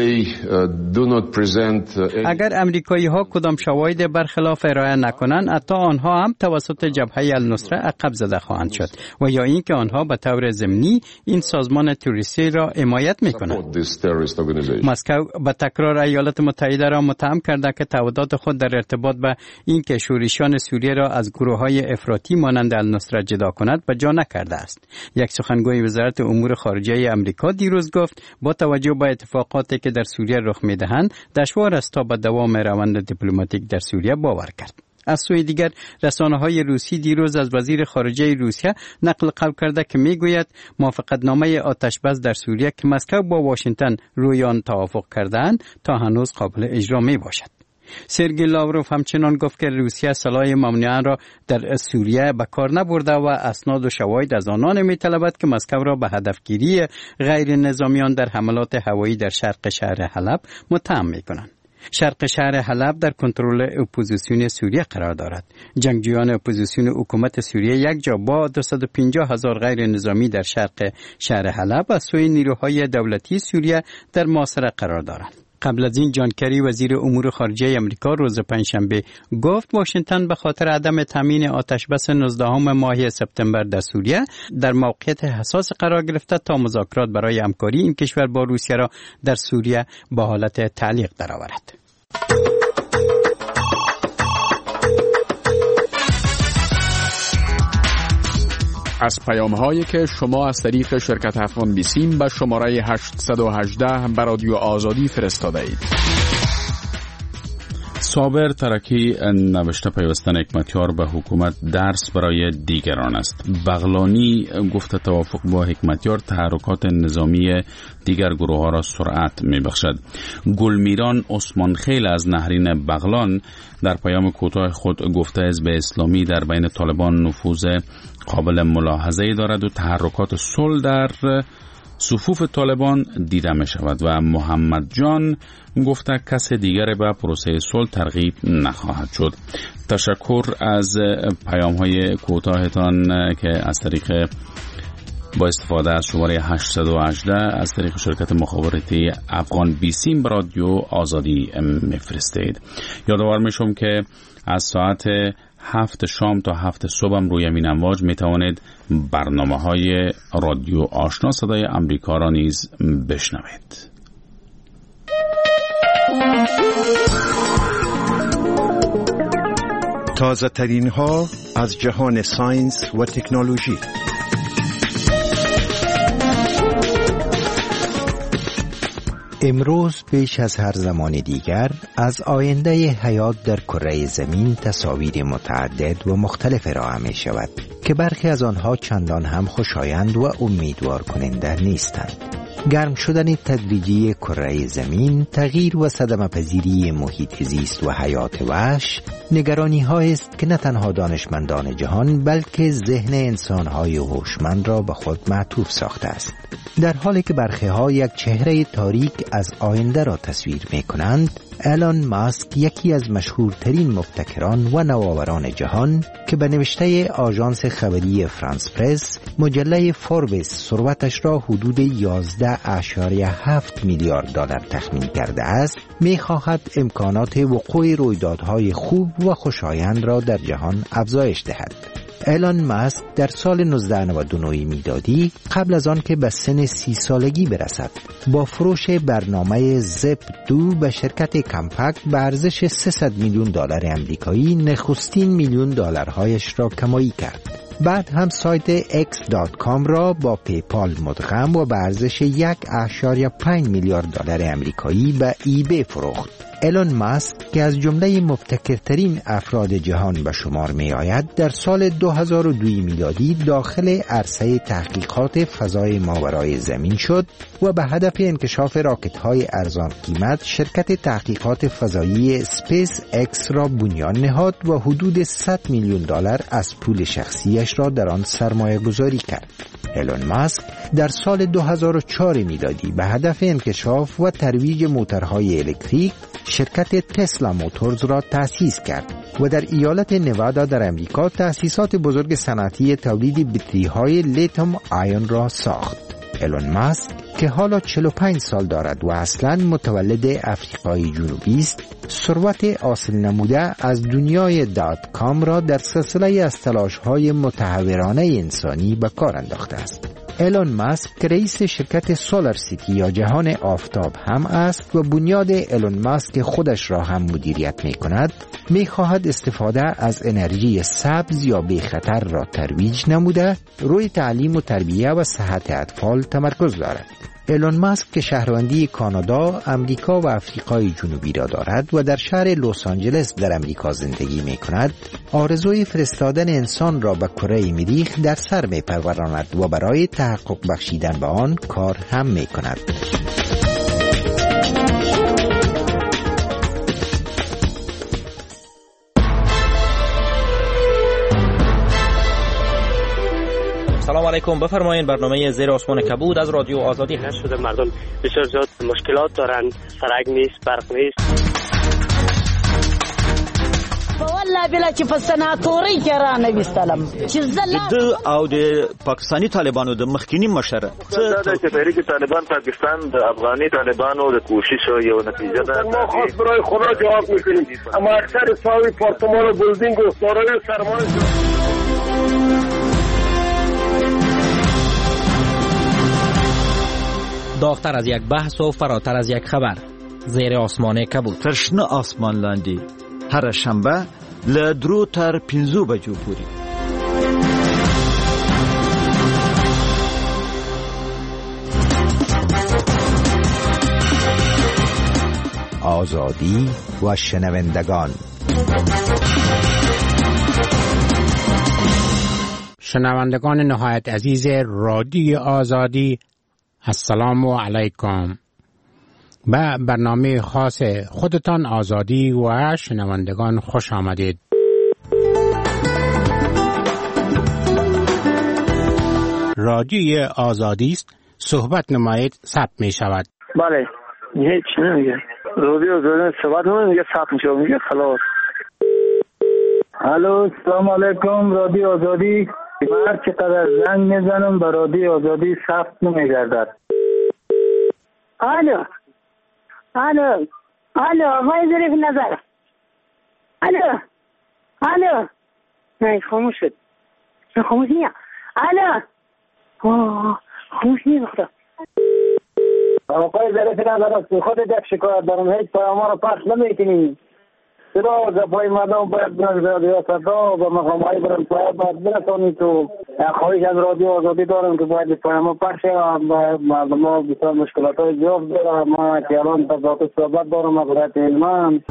اگر امریکایی ها کدام شواهد برخلاف ارائه نکنند حتی آنها هم توسط جبهه النصره عقب زده خواهند شد و یا اینکه آنها به طور ضمنی این سازمان تروریستی را حمایت میکنند. مسکو به تکرار ایالات متحده را متهم کرده که تعهدات خود در ارتباط به اینکه شورشیان سوریه را از گروه‌های افراطی مانند النصره جدا کند به جا نکرده است. یک سخنگوی وزارت امور خارجه آمریکا دیروز گفت با توجه به اتفاقاتی که در سوریه رخ میدهند دشوار است تا به دوام روند دیپلماتیک در سوریه باور کرد. از سوی دیگر رسانه‌های روسی دیروز از وزیر خارجه روسیه نقل قول کرده که میگوید موافقتنامه آتشبس در سوریه که مسکو با واشنگتن روی آن توافق کرده‌اند تا هنوز قابل اجرا می باشد. سرگئی لاوروف همچنان گفت که روسیه سلاح ممنوعه را در سوریه به کار نبرده و اسناد و شواهد از آنان می‌طلبد که مسکو را به هدفگیری غیر نظامیان در حملات هوایی در شرق شهر حلب متهم می‌کنند. شرق شهر حلب در کنترل اپوزیسیون سوریه قرار دارد. جنگجویان اپوزیسیون حکومت سوریه یک جا با دویست و پنجاه هزار غیر نظامی در شرق شهر حلب از سوی نیروهای دولتی سوریه در محاصره قرار دارند. قبل از این جان کری وزیر امور خارجه آمریکا روز پنجشنبه گفت واشنگتن به خاطر عدم تامین آتشبس نوزدهم ماه سپتامبر در سوریه در موقعیت حساس قرار گرفته تا مذاکرات برای همکاری این کشور با روسیه را در سوریه به حالت تعلیق درآورد. از پیام‌هایی که شما از طریق شرکت افغان بیسیم به شماره هشت یک هشت به رادیو آزادی فرستاده اید. صابر ترکی نوشته پیوستن حکمتیار به حکومت درس برای دیگران است. بغلانی گفته توافق با حکمتیار تحرکات نظامی دیگر گروه ها را سرعت می بخشد. گلمیران عثمان خیل از نهرین بغلان در پیام کوتاه خود گفته حزب اسلامی در بین طالبان نفوذ قابل ملاحظه‌ای دارد و تحرکات صلح در صفوف طالبان دیده می شود و محمد جان گفته کس دیگر به پروسه صلح ترغیب نخواهد شد. تشکر از پیام های کوتاهتان که از طریق با استفاده از شماره هشت یک هشت از طریق شرکت مخابراتی افغان بیسیم به رادیو آزادی میفرستید. یادآور میشم که از ساعت هفت شام تا هفت صبح روی همین امواج می توانید برنامه های رادیو آشنا صدای امریکا را نیز بشنوید. تازه ترین ها از جهان ساینس و تکنولوژی. امروز بیش از هر زمان دیگر از آینده حیات در کره زمین تصاویر متعدد و مختلف ارائه می شود که برخی از آنها چندان هم خوشایند و امیدوار کننده نیستند. گرم شدن تدریجی کره زمین، تغییر و صدمه پذیری محیط زیست و حیات وحش نگرانی هایی است که نه تنها دانشمندان جهان بلکه ذهن انسان های هوشمند را به خود معطوف ساخته است. در حالی که برخی ها یک چهره تاریک از آینده را تصویر می کنند، ایلان ماسک یکی از مشهورترین مبتکران و نوآوران جهان که به نوشته آژانس خبری فرانس پرس مجله فوربس ثروتش را حدود یازده اشاریه هفت میلیارد دلار تخمین کرده است، می خواهد امکانات وقوع رویدادهای خوب و خوشایند را در جهان افزایش دهد. ایلان ماسک در سال نوزده نود و نه میلادی قبل از آن که به سن سی سالگی برسد با فروش برنامه زپ دو به شرکت کامپاکت به ارزش سیصد میلیون دلار آمریکایی نخستین میلیون دلارهایش را کمایی کرد. بعد هم سایت اکس دات کام را با پیپال مدغم و به ارزش یک اشاریه پنج میلیارد دلار آمریکایی به ای بی فروخت. ایلان ماسک که از جمله مبتکرترین افراد جهان به شمار می آید، در سال دو هزار و دو میلادی داخل عرصه تحقیقات فضای ماورای زمین شد و به هدف انکشاف راکت های ارزان قیمت شرکت تحقیقات فضایی اسپیس اکس را بنیان نهاد و حدود صد میلیون دلار از پول شخصیش را در آن سرمایه گذاری کرد. ایلان ماسک در سال دو هزار و چهار میلادی به هدف انکشاف و ترویج موتورهای الکتریک شرکت تسلا موتورز را تأسیس کرد و در ایالت نوادا در امریکا تأسیسات بزرگ صنعتی تولید بطری‌های لیتیوم آیون را ساخت. ایلان ماسک که حالا چهل و پنج سال دارد و اصلاً متولد افریقای جنوبی است، ثروت حاصل نموده از دنیای دات کام را در سلسله از تلاش‌های متحورانه انسانی به کار انداخته است. ایلان ماسک که رئیس شرکت سولار سیتی یا جهان آفتاب هم است و بنیاد ایلان ماسک خودش را هم مدیریت می کند، می خواهد استفاده از انرژی سبز یا بی خطر را ترویج نموده روی تعلیم و تربیه و صحت اطفال تمرکز دارد. ایلان ماسک که شهروندی کانادا، امریکا و افریقای جنوبی را دارد و در شهر لس آنجلس در امریکا زندگی می کند، آرزوی فرستادن انسان را به کره مریخ در سر می پروراند و برای تحقق بخشیدن به آن کار هم می کند. سلام علیکم، بفرمایید. برنامه زیر آسمان کبود از رادیو آزادی هست. شده مردم بسیار زیاد مشکلات دارن، سرک نیست، برق نیست. والله بلا چې په سناتوري کې را نه وستلم چې زله د او د پاکستاني طالبانو د مخکینی مشر څه د تحریک طالبان پاکستان د افغاني طالبانو د کوشش یو نتیجه ده. ما خاص برای خدا جواب میکنیم، اما اکثر ساوی پارتمان و بلدینگ و سارای سرمایه داغتر از یک بحث و فراتر از یک خبر. زیر آسمان کبود. تشنه آسمان لاندی هر شنبه له درو تر پنځو بجو پورې. آزادی و شنوندگان. شنوندگان نهایت عزیز رادیو آزادی، السلام علیکم. به برنامه خاص خودتان آزادی و شنوندگان خوش آمدید. رادیو آزادی است، صحبت نمایید، ثبت می شود. بله، هیچ نمیگه. رادیو آزادی صحبت نمیگه، ثبت میشه، میگه خلاص. الو، سلام علیکم. رادیو آزادی. هر چقدر زنگ میزنم به رادیو آزادی ثبت نمیگردد. الو الو الو آقای ظریف نظر. الو الو نه خاموش شد. نه خاموش نیا. الو آه خاموش نیا بخدا. آقای ظریف نظر، خود دک شکایت دارم، هیچ پیام رو پخش نمیکنی. صدا زبای مردم باید برن رادیو صدا و مقام های برن باید باید برسانی. تو خواهش از رادیو آزادی دارم که باید پیام پخش و مردم ها بسیار مشکلات های زیاد دارم. ما که الان تا ذات صحبت دارم مقرد علمان.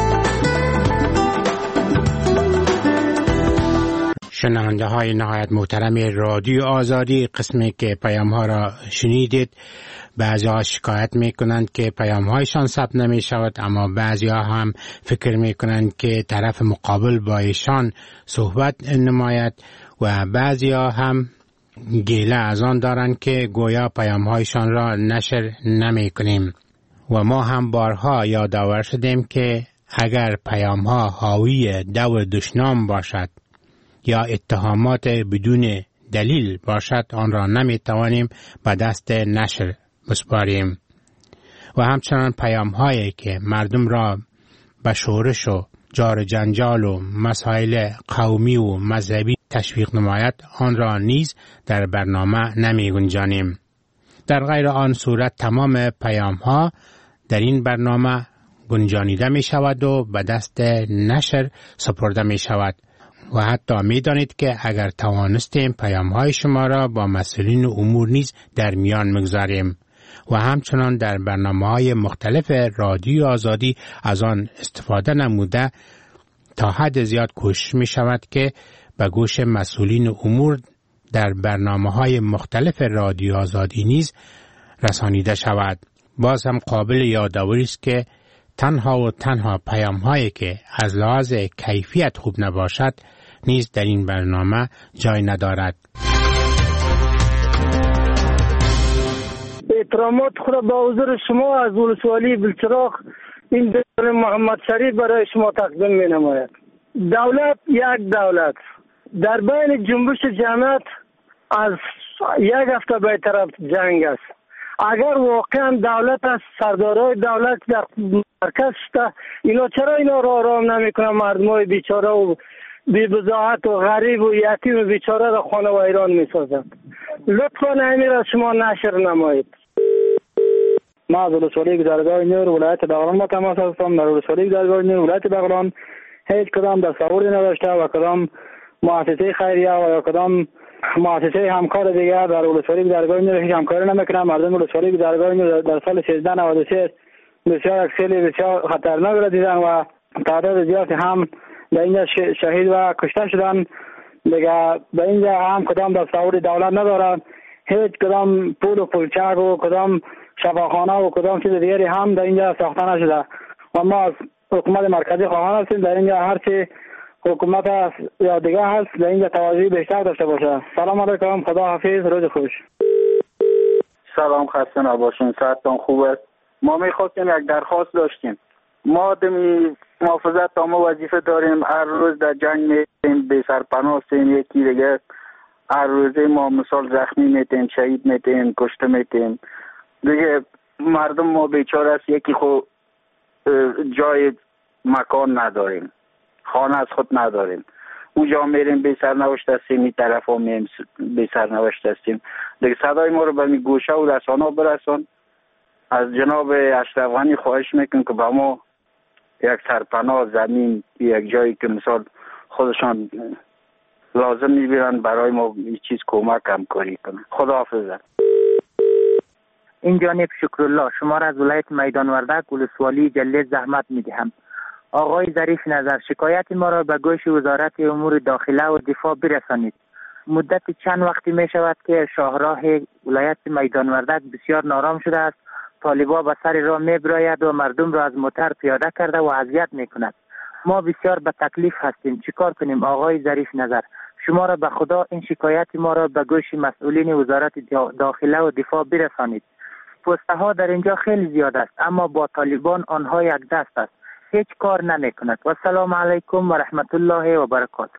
شنونده های نهایت محترم رادیو آزادی، قسمی که پیام ها را شنیدید، بعضی ها شکایت می کنند که پیام هایشان ثبت نمی شود، اما بعضی ها هم فکر می کنند که طرف مقابل با ایشان صحبت نماید و بعضی ها هم گیله از آن دارند که گویا پیام هایشان را نشر نمی کنیم. و ما هم بارها یادآور شدیم که اگر پیام ها حاوی دو دشنام باشد یا اتهامات بدون دلیل باشد، آن را نمی توانیم به دست نشر بسپاریم. و همچنان پیام هایی که مردم را به شورش و جار جنجال و مسائل قومی و مذهبی تشویق نماید، آن را نیز در برنامه نمی گنجانیم. در غیر آن صورت تمام پیام ها در این برنامه گنجانیده می شود و به دست نشر سپرده می شود. و حتی می دانید که اگر توانستیم پیام های شما را با مسئولین امور نیز در میان مگذاریم و همچنان در برنامه های مختلف رادیو آزادی از آن استفاده نموده، تا حد زیاد کوشش می شود که به گوش مسئولین امور در برنامه های مختلف رادیو آزادی نیز رسانیده شود. باز هم قابل یادآوری است که تنها و تنها پیام هایی که از لحاظ کیفیت خوب نباشد نیز در این برنامه جای ندارد. احترامات خود با حضور شما از ولسوالی بلچراغ این دور محمد شریف برای شما تقدیم می نماید. دولت یک دولت در بین جنبش جمعیت از یک هفته به طرف جنگ است. اگر واقعا دولت است، سردارای دولت در مرکز شده، اینا چرا اینا را آرام نمیکنن؟ مردمای بیچاره و بی بضاعت و غریب و یتیم و بیچاره را خانه و ایران میسازند. لطفا همین را شما نشر نمایید. ما از ولسوالی درگاه نور ولایت بغلان ما تماس هستم. در ولسوالی درگاه نور ولایت بغلان هیچ کدام دستاوردی نداشته و کدام مؤسسه خیریه و یا کدام مؤسسه همکار دیگر در ولسوالی درگاه نور هیچ همکاری نمیکنه. مردم ولسوالی درگاه نور در سال سیزده نود و سه بسیار اکسیلی بسیار خطرناک را دیدن و تعداد زیادی هم در اینجا شهید و کشته شدن. دیگه به اینجا هم کدام دستاورد دولت ندارد. هیچ کدام پول و پولچک و کدام شفاخانه و کدام چیز دیگری هم در اینجا ساخته نشده و ما از حکومت مرکزی خواهان هستیم در اینجا هرچی حکومت هست یا دیگه هست در اینجا توجه بیشتر داشته باشه. سلام علیکم، خدا حافظ، روز خوش. سلام، خسته نباشین، صحتتون خوب است. ما میخواستیم یک درخواست داشتیم. ما دمی محافظت تا ما وظیفه داریم، هر روز در جنگ میتیم، بی سرپناه هستیم، یکی دیگه هر روزه ما مثال زخمی میتیم، شهید میتیم، کشته میتیم. دیگه مردم ما بیچاره است، یکی خود جای مکان نداریم، خانه از خود نداریم. اونجا میریم بی سرنوشت هستیم، این طرف ها میریم بی سرنوشت هستیم. دیگه صدای ما رو به می گوشه و رسانه برسان. از جناب اشرف غنی خواهش میکنم که با ما یک سرپناه زمین، یک جایی که مثال خودشان لازم میبینن برای ما این چیز کمک همکاری کنن. خدا حافظ. این جانب شکرالله شما را از ولایت میدان وردک ولسوالی جله زحمت میدهم. آقای ظریف نظر، شکایت ما را به گوش وزارت امور داخله و دفاع برسانید. مدت چند وقتی می شود که شاهراه ولایت میدان وردک بسیار نارام شده است. طالبا به سر راه می براید و مردم را از موتر پیاده کرده و اذیت می کند. ما بسیار به تکلیف هستیم. چیکار کنیم آقای ظریف نظر؟ شما را به خدا این شکایت ما را به گوش مسئولین وزارت داخله و دفاع برسانید. پسته ها در اینجا خیلی زیاد است، اما با طالبان آنها یک دست است، هیچ کار نمی کند. و السلام علیکم و رحمت الله و برکاته.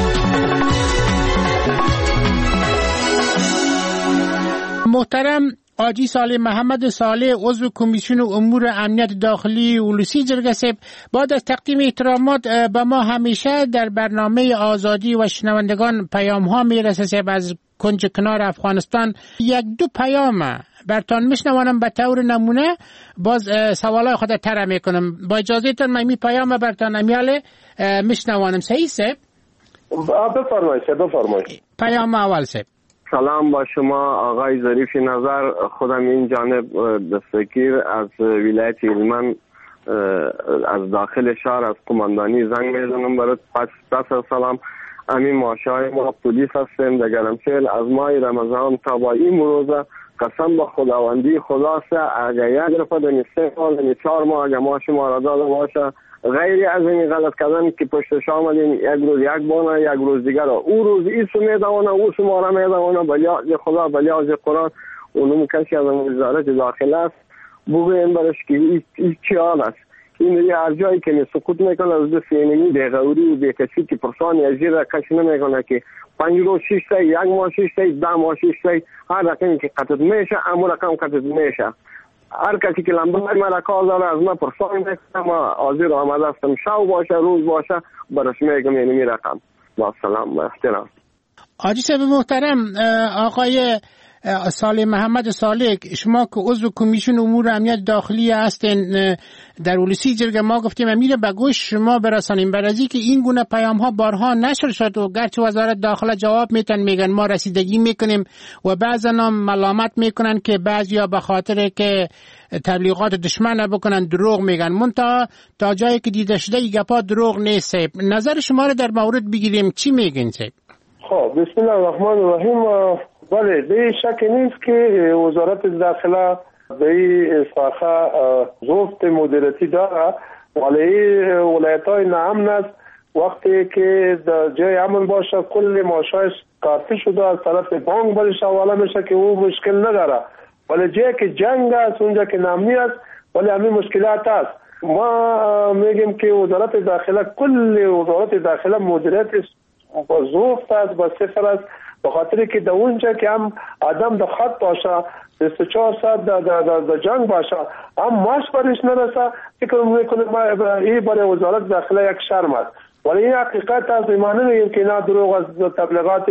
محترم حاجی صالح محمد صالح، عضو کمیسیون امور امنیت داخلی ولسی جرگه سیب، بعد از تقدیم احترامات به ما همیشه در برنامه آزادی و شنوندگان پیام ها میرسه سیب از کنج کنار افغانستان. یک دو پیام برتان میشنوانم به طور نمونه، باز سوالای خود تر میکنم. با اجازه تان من می پیام برتان امیال میشنوانم. صحیح سیب؟ بفرمایید بفرمایید. پیام اول سیب. سلام با شما آقای ظریف نظر، خودم این جانب دستگیر از ولایت هلمند از داخل شهر از قماندانی زنگ میزنم برات. پس پس سلام. امین ماشای ما پلیس هستیم در گرمسیل. از ماه رمضان تا با این روزه قسم به خداوندی خدا سه اگه یک رفت دنی سه ماه دنی چهار ماه اگه ما شما را داده باشه غیری از این غلط کردن که پشتش آمدین یک روز یک بانه یک روز دیگر او روز ایسو میدوانه او شما را میدوانه بلیاز خدا بلیاز قرآن اونم کسی از وزارت داخله است بگوین برش که این چی حال است. این دیگه هر جایی که سقوط میکنه از دست اینمی بیغوری و بیکسی که پرسانی از جیر کسی نمیکنه که پنج روز شش تا یک ماه شش تا ده ماه شش تا هر رقمی که قطعت میشه امو رقم قطعت میشه. هر کسی که لنبه مرا کار داره از من پرسانی میکنه ما حاضر آمده هستم شو باشه روز باشه برش میگم اینمی رقم. با سلام و احترام. حاجی صاحب محترم، آقای صالح محمد صالح، شما که عضو کمیسیون امور امنیت داخلی هستین در ولسی جرگه، ما گفتیم امیر به گوش شما برسانیم برای که این گونه پیام ها بارها نشر شد و گرچه وزارت داخله جواب میتن میگن ما رسیدگی میکنیم و بعضا هم ملامت میکنن که بعضیا به خاطر که تبلیغات دشمن بکنن دروغ میگن، منتها تا جایی که دیده شده این گپا دروغ نیست. نظر شما رو در مورد بگیریم، چی میگین سیب؟ خب بسم الله الرحمن الرحیم. بله به شک نیست که وزارت داخله به این ساخه ضبط مدیریتی داره، ولی ولایت های ناامن است. وقتی که در جای امن باشه کل ماشایش کارتی شده از طرف بانک برش حواله میشه که او مشکل نداره، ولی جایی که جنگ است اونجا که نامنی است ولی همین مشکلات است. ما میگیم که وزارت داخله کل وزارت داخله مدیریت با ضبط است با صفر است، به خاطر که در اونجا که هم آدم در خط باشه بیست و چهار ساعت در, در, در, در جنگ باشه هم ماش برش نرسه فکر میکنه ما این برای وزارت داخله یک شرم است، ولی این حقیقت است. ایمان نمیگیم که نه دروغ از تبلیغات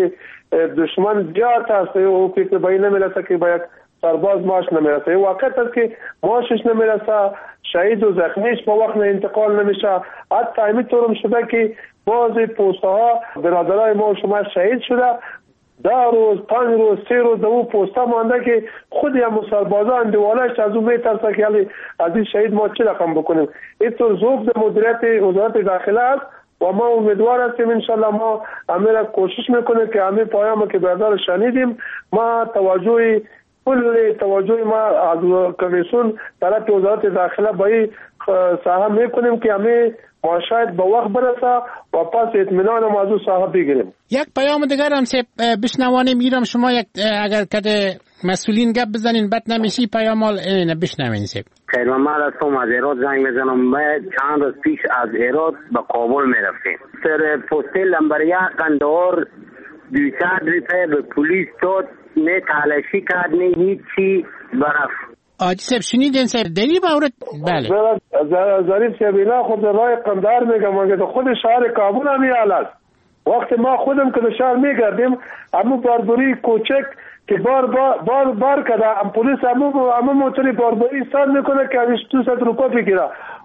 دشمن زیاد است و فکر به این نمیرسه که با یک سرباز ماش نمیرسه. این واقعیت است که ماشش نمیرسه، شهید و زخمیش با وقت انتقال نمیشه. حتی همینطور شده که بعضی پوسته ها برادرای ما و شما شهید شده، ده روز پنج روز سه روز دو پوسته مانده که خودی هم سربازا اندوالش از اون میترسه که از این شهید ما چی رقم بکنیم. اینطور ضبط مدیریت وزارت داخله است و ما امیدوار هستیم انشالله ما همه کوشش میکنیم که همه پیام که برادر شنیدیم ما توجه کل توجه ما از کمیسیون طرف وزارت داخله به این ساحه میکنیم که همه ما شاید به وقت برسه و پس اطمینان ما از ساحه بگیریم. یک پیام دیگر هم سه بشنوانیم میرم شما یک اگر کده مسئولین گپ بزنین بد نمیشی پیام اینه بشنوین سه. خیر محمد هستم از ایراد زنگ میزنم. من چند روز پیش از ایراد به کابل میرفتیم سر پسته لمبر یک قندهار دویصد روپیه به پلیس داد، نه تلاشی کرد نه هیچی برفت. آجی سب شنیدین سب دلی باورد؟ بله ظریف سبیلا خود رای قندار میگم اگه خود شهر کابل هم یه است. وقتی ما خودم که شهر میگردیم امو باربری کوچک که بار بار بار, بار کده ام پلیس امو امو موتوری باربری استاد میکنه که ازش دو صد روپا بگیره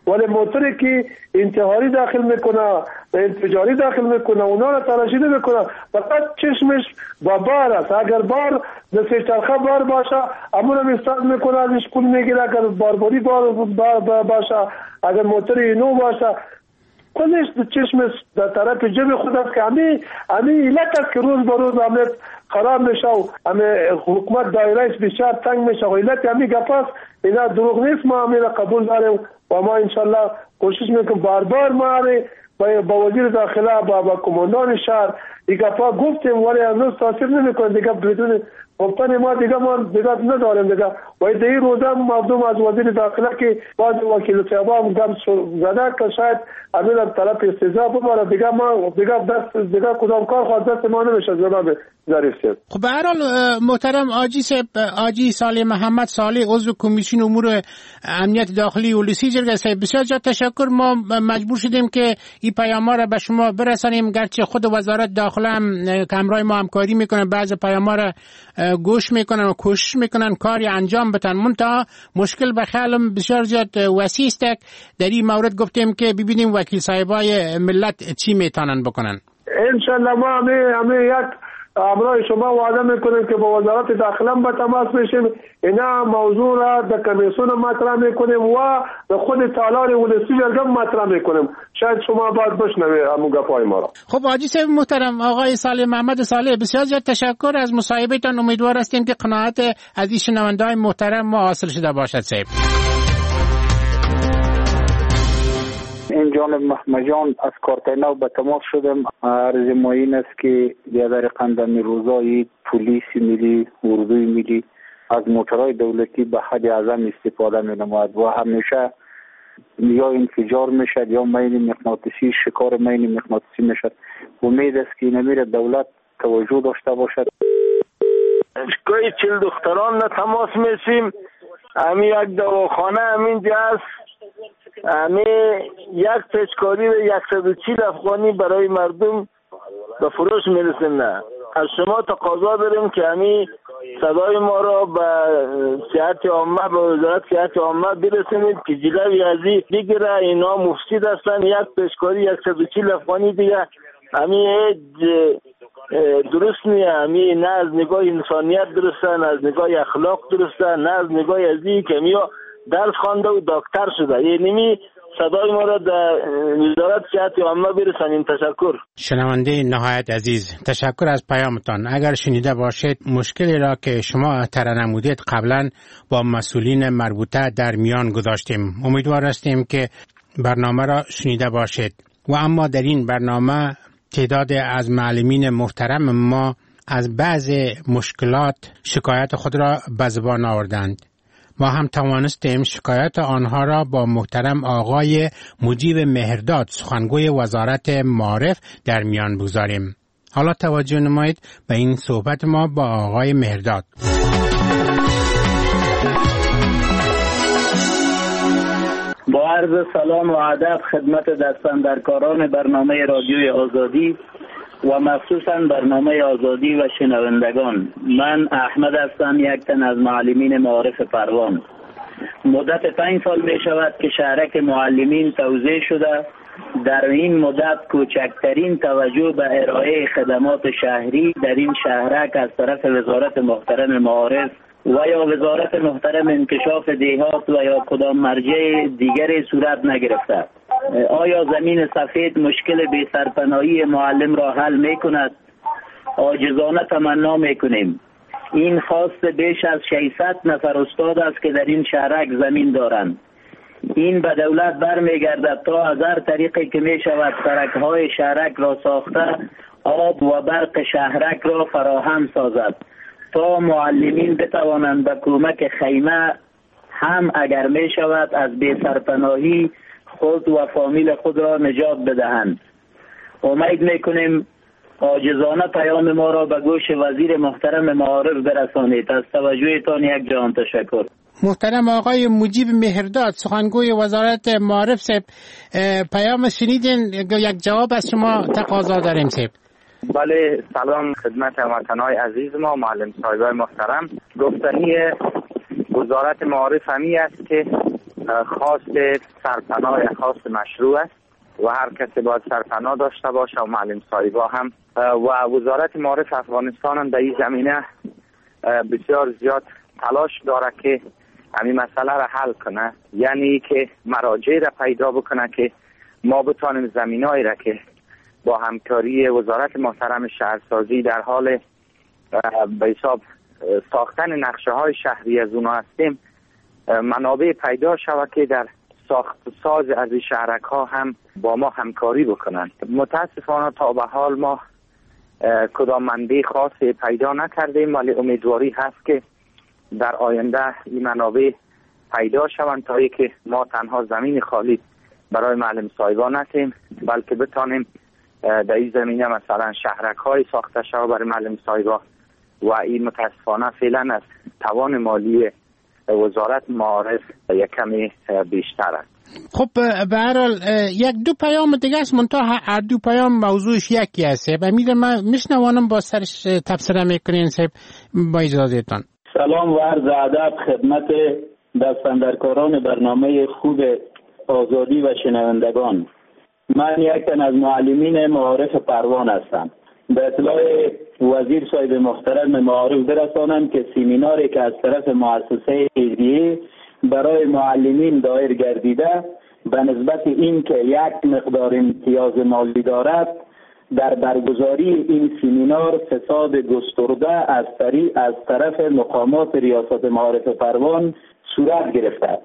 ولی موتوری که انتحاری داخل میکنه انفجاری داخل میکنه اونا را تلاشی نمیکنه، فقط چشمش با بار است. اگر بار به سه‌چرخه بار باشه امون هم استاد میکنه ازش پول میگیره، اگر بارباری بار باشه، اگر موتور نو باشه کلش چشمش در طرف جب خود است که همین همین علت است که روز به روز همه خراب میشه و همه حکومت دایرهش بسیار تنگ میشه و علت همین گپ است. اینا دروغ نیست، ما همین قبول داریم و ما انشالله کوشش میکنیم بار بار ما با وزیر داخله با با کماندان شهر این گپا گفتیم ولی هنوز تاثیر نمیکنه. دیگه بدون گفتن ما دیگه ما دیگه نداریم دیگه. و این روزا مردم از وزیر داخله که بعض وکیل صاحبا هم گم زده که شاید همین طرف استضاف ببره دیگه ما دیگه دست دیگه کدام کار خواهد دست ما نمیشه جناب ظریف صاحب. خب به هر حال محترم آجی صاحب، آجی صالح محمد صالح عضو کمیسیون امور امنیت داخلی ولسی جرگه صاحب، بسیار زیاد تشکر. ما مجبور شدیم که این پیام‌ها را به شما برسانیم، گرچه خود وزارت داخله هم که همراه ما همکاری میکنه بعض پیام‌ها را گوش میکنن و کوشش میکنن کاری انجام بدن، منتها مشکل به خیالم بسیار زیاد وسیع است. در این مورد گفتیم که ببینیم وکیل صاحبای ملت چی میتونن بکنن. انشالله ما همه همه یک امرای شما وعده میکنیم که با وزارت داخله به تماس بشیم، اینا موضوع را در کمیسیون مطرح میکنیم و در خود تالار ولسی جرگه مطرح میکنیم. شاید شما باید بشنوید همون گپای ما را. خب حاجی صاحب محترم، آقای صالح محمد صالح، بسیار زیاد تشکر از مصاحبهتان. امیدوار هستیم که قناعت از این شنونده‌های محترم ما حاصل شده باشد. صاحب این جانب محمد جان از کارتینو به تماس شدم. عرض ما این است که در قندمی روزای پلیس ملی اردوی ملی از موترهای دولتی به حد اعظم استفاده می نماید و همیشه یا انفجار میشد یا مین مغناطیسی شکار مین مغناطیسی میشد. امید است که نمیره دولت توجه داشته باشد. اشکای چل دختران نه تماس میسیم. همین یک دواخانه همین جاست، همه یک پیچکاری و یکصد و چهل افغانی برای مردم به فروش میرسیم. نه از شما تقاضا داریم که همین صدای ما را به صحت عامه به وزارت صحت عامه برسونید که جلوی ازی بگیره. اینا مفسد هستن. یک پیچکاری یکصد و چهل افغانی دیگه همین درست نیه. همین نه از نگاه انسانیت درسته، نه از نگاه اخلاق درسته، نه از نگاه ازی که میا درس خوانده و دکتر شده. یعنی صدای ما را در وزارت صحت عامه برسانیم. تشکر. شنونده نهایت عزیز، تشکر از پیامتان. اگر شنیده باشید مشکلی را که شما طرح نمودید قبلا با مسئولین مربوطه در میان گذاشتیم. امیدوار هستیم که برنامه را شنیده باشید. و اما در این برنامه تعداد از معلمین محترم ما از بعض مشکلات شکایت خود را به زبان آوردند. ما هم توانستیم شکایت آنها را با محترم آقای مجیب مهرداد سخنگوی وزارت معارف در میان بگذاریم. حالا توجه نمایید به این صحبت ما با آقای مهرداد. با عرض سلام و ادب خدمت دستاندرکاران برنامه رادیوی آزادی و مخصوصا برنامه آزادی و شنوندگان. من احمد هستم، یک تن از معلمین معارف پروان. مدت پنج سال می شود که شهرک معلمین توزیع شده. در این مدت کوچکترین توجه به ارائه خدمات شهری در این شهرک از طرف وزارت محترم معارف و یا وزارت محترم انکشاف دیهات و یا کدام مرجع دیگری صورت نگرفته. آیا زمین سفید مشکل بی سرپناهی معلم را حل می کند؟ عاجزانه تمنا می کنیم. این خواست بیش از ششصد نفر استاد است که در این شهرک زمین دارند. این به دولت برمیگردد تا از هر طریقی که می شود سرک‌های شهرک را ساخته آب و برق شهرک را فراهم سازد تا معلمین بتوانند به کمک خیمه هم اگر می شود از بی سرپناهی خود و فامیل خود را نجات بدهند. امید میکنیم عاجزانه پیام ما را به گوش وزیر محترم معارف برسانید. از توجهتان یک جان تشکر. محترم آقای مجیب مهرداد سخنگوی وزارت معارف صاحب، پیام شنیدین؟ یک جواب از شما تقاضا داریم صاحب. بله، سلام خدمت هموطنان عزیز ما، معلم صاحبای محترم. گفتنی وزارت معارف همی است که خواست سرپناه خواست مشروع است و هر کسی باید سرپناه داشته باشه و معلم صاحبا هم. و وزارت معارف افغانستان هم در این زمینه بسیار زیاد تلاش داره که همین مسئله را حل کنه، یعنی که مراجع را پیدا بکنه که ما بتانیم زمینایی را که با همکاری وزارت محترم شهرسازی در حال به حساب ساختن نقشه های شهری از اونا هستیم، منابع پیدا شود که در ساخت ساز از این شهرک ها هم با ما همکاری بکنند. متاسفانه تا به حال ما کدام منبع خاصی پیدا نکردیم، ولی امیدواری هست که در آینده این منابع پیدا شوند تا که ما تنها زمین خالی برای معلم صاحبان نتیم، بلکه بتانیم در این زمینه مثلا شهرک های ساخته شود برای معلم صاحبان و این متاسفانه فعلا از توان مالی وزارت معارف یک کمی بیشتر است. خب به هر حال یک دو پیام دیگه است، منتها هر دو پیام موضوعش یکی است و میدونم من میشنوانم با سرش تبصره میکنین صاحب با اجازهتان. سلام و عرض ادب خدمت دستاندرکاران برنامه خوب آزادی و شنوندگان. من یک تن از معلمین معارف پروان هستم. به اطلاع وزیر صاحب محترم معارف برسانم که سیمیناری که از طرف مؤسسه ایدیه برای معلمین دایر گردیده به نسبت این که یک مقدار امتیاز مالی دارد، در برگزاری این سیمینار فساد گسترده از طریق از طرف مقامات ریاست معارف پروان صورت گرفته.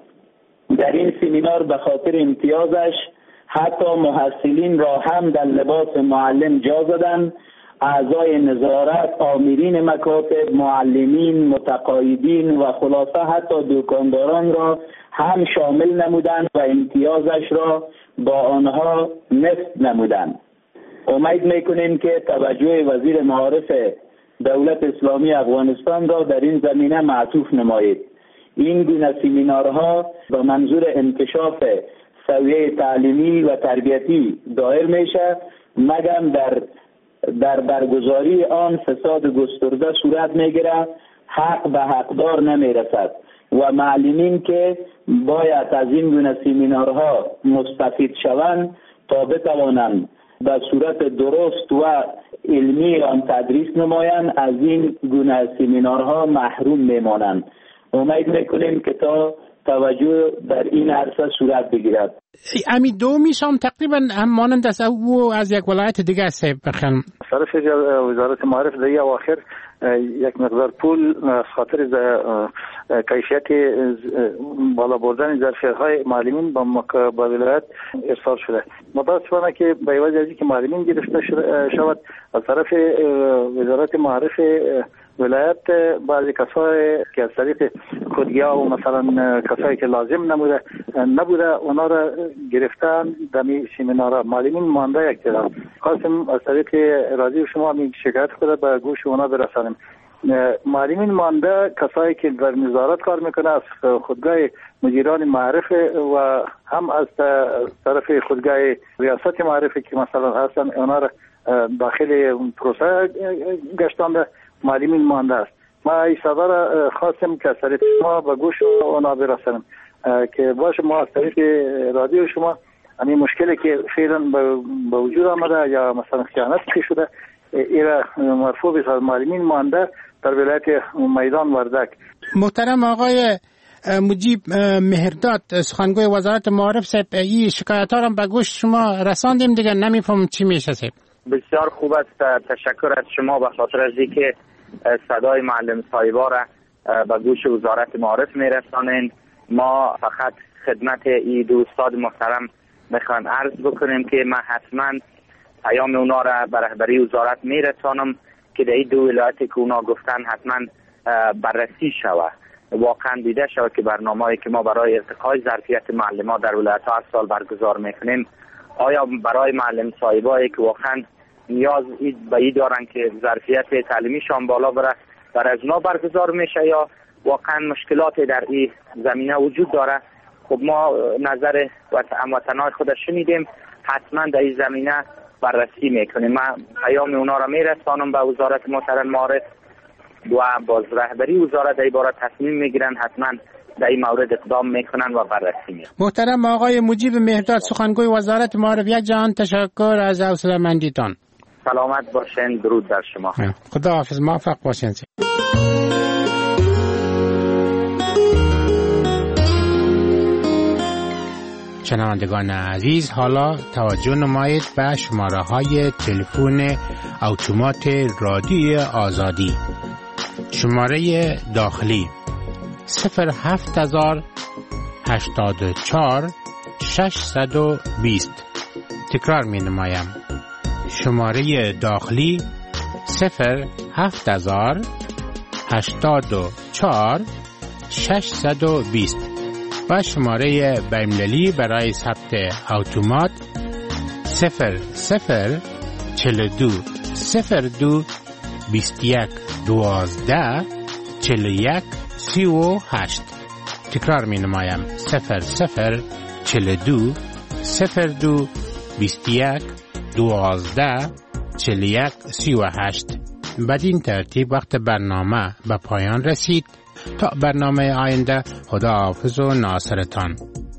در این سیمینار به خاطر امتیازش حتی محصلین را هم در لباس معلم جا زدند. اعضای نظارت، آمرین مکاتب، معلمین، متقاعدین و خلاصه حتی دکانداران را هم شامل نمودند و امتیازش را با آنها نصف نمودند. امید میکنیم که توجه وزیر معارف دولت اسلامی افغانستان را در این زمینه معطوف نمایید. این گونه سیمینارها به منظور انکشاف سویه تعلیمی و تربیتی دایر میشه، مگر در در برگزاری آن فساد گسترده صورت میگیره، حق به حقدار نمیرسد و معلمین که باید از این گونه سیمینارها مستفید شوند تا بتوانند به صورت درست و علمی آن تدریس نمایند، از این گونه سیمینارها محروم میمانند. امید میکنیم که تا توجه در این عرصه صورت بگیرد. امی دو میشم تقریبا هم مانند است او از یک ولایت دیگه است بخوام صرف وزارت معارف در اواخر یک مقدار پول خاطر کیفیت بالا بردن ظرفیت‌های معلمین با ولایت ارسال شده. متاسفانه که به عوض از اینکه معلمین گرفته شود از طرف وزارت معارف ولایت بعضی کسایی که از طریق خودگیا و مثلا کسایی که لازم نبوده نبوده اونا را گرفتن در سیمینارها معلمین مانده یک تعداد. خواستم از طریق رادیو شما می شکایت خود به گوش اونا برسانیم. معلمین مانده کسایی که در نظارت کار میکنه از خودگاه مدیران معارف و هم از طرف خودگاه ریاست معارف که مثلا هستن اونا را داخل پروسه گشتانده معلمین مانده است. ما این صدا را خواستم که از طریق شما به گوش اونا برسانیم که باشه ما از طریق رادیو شما همین مشکلی که فعلا به وجود آمده یا مثلا خیانت که شده ایره مرفوع به معلمین مانده در ولایت میدان وردک. محترم آقای مجیب مهرداد سخنگوی وزارت معارف صاحب، این شکایت ها را به گوش شما رساندیم دیگه، نمیفهم چی میشه صاحب. بسیار خوب است، تشکر از شما به خاطر از اینکه صدای معلم صاحبا را به گوش وزارت معارف میرسانین. ما فقط خدمت این دو استاد محترم میخوایم عرض بکنیم که من حتما پیام اونا را به رهبری وزارت میرسانم که در این دو ولایت که اونا گفتن حتما بررسی شود، واقعا دیده شود که برنامه‌ای که ما برای ارتقای ظرفیت معلم‌ها در ولایت‌ها هر سال برگزار میکنیم آیا برای معلم صاحبایی که واقعا نیاز به این دارن که ظرفیت تعلیمیشان بالا بره در از اونا برگزار میشه یا واقعا مشکلات در این زمینه وجود داره. خب ما نظر هموطنان خود شنیدیم، حتما در این زمینه بررسی میکنیم. من پیام اونا را میرسانم به وزارت محترم معارف و باز رهبری وزارت در این باره تصمیم میگیرن حتما در این مورد اقدام میکنن و بررسی میکنن. محترم آقای مجیب مهرداد، سخنگوی وزارت معارف، یک جهان تشکر از حوصله‌مندیتان. سلامت باشین. درود در شما. خدا حافظ. موفق باشین. شنوندگان عزیز، حالا توجه نمایید به شماره های تلفن اتومات رادیوی آزادی. شماره داخلی صفر هفت هزار هشتاد و چهار ششصد و بیست. تکرار می نمایم. شماره داخلی صفر هفت هزار هشتاد و چهار ششصد و بیست و شماره بین‌المللی برای ثبت اتومات صفر صفر چهل و دو صفر دو بیست و یک دوازده چهل و یک سی و هشت. تکرار می نمایم. صفر صفر چهل و دو صفر دو بیست و یک دوازده چهل و یک سی و هشت. بدین ترتیب وقت برنامه به پایان رسید. تا برنامه آینده، خدا حافظ و ناصرتان.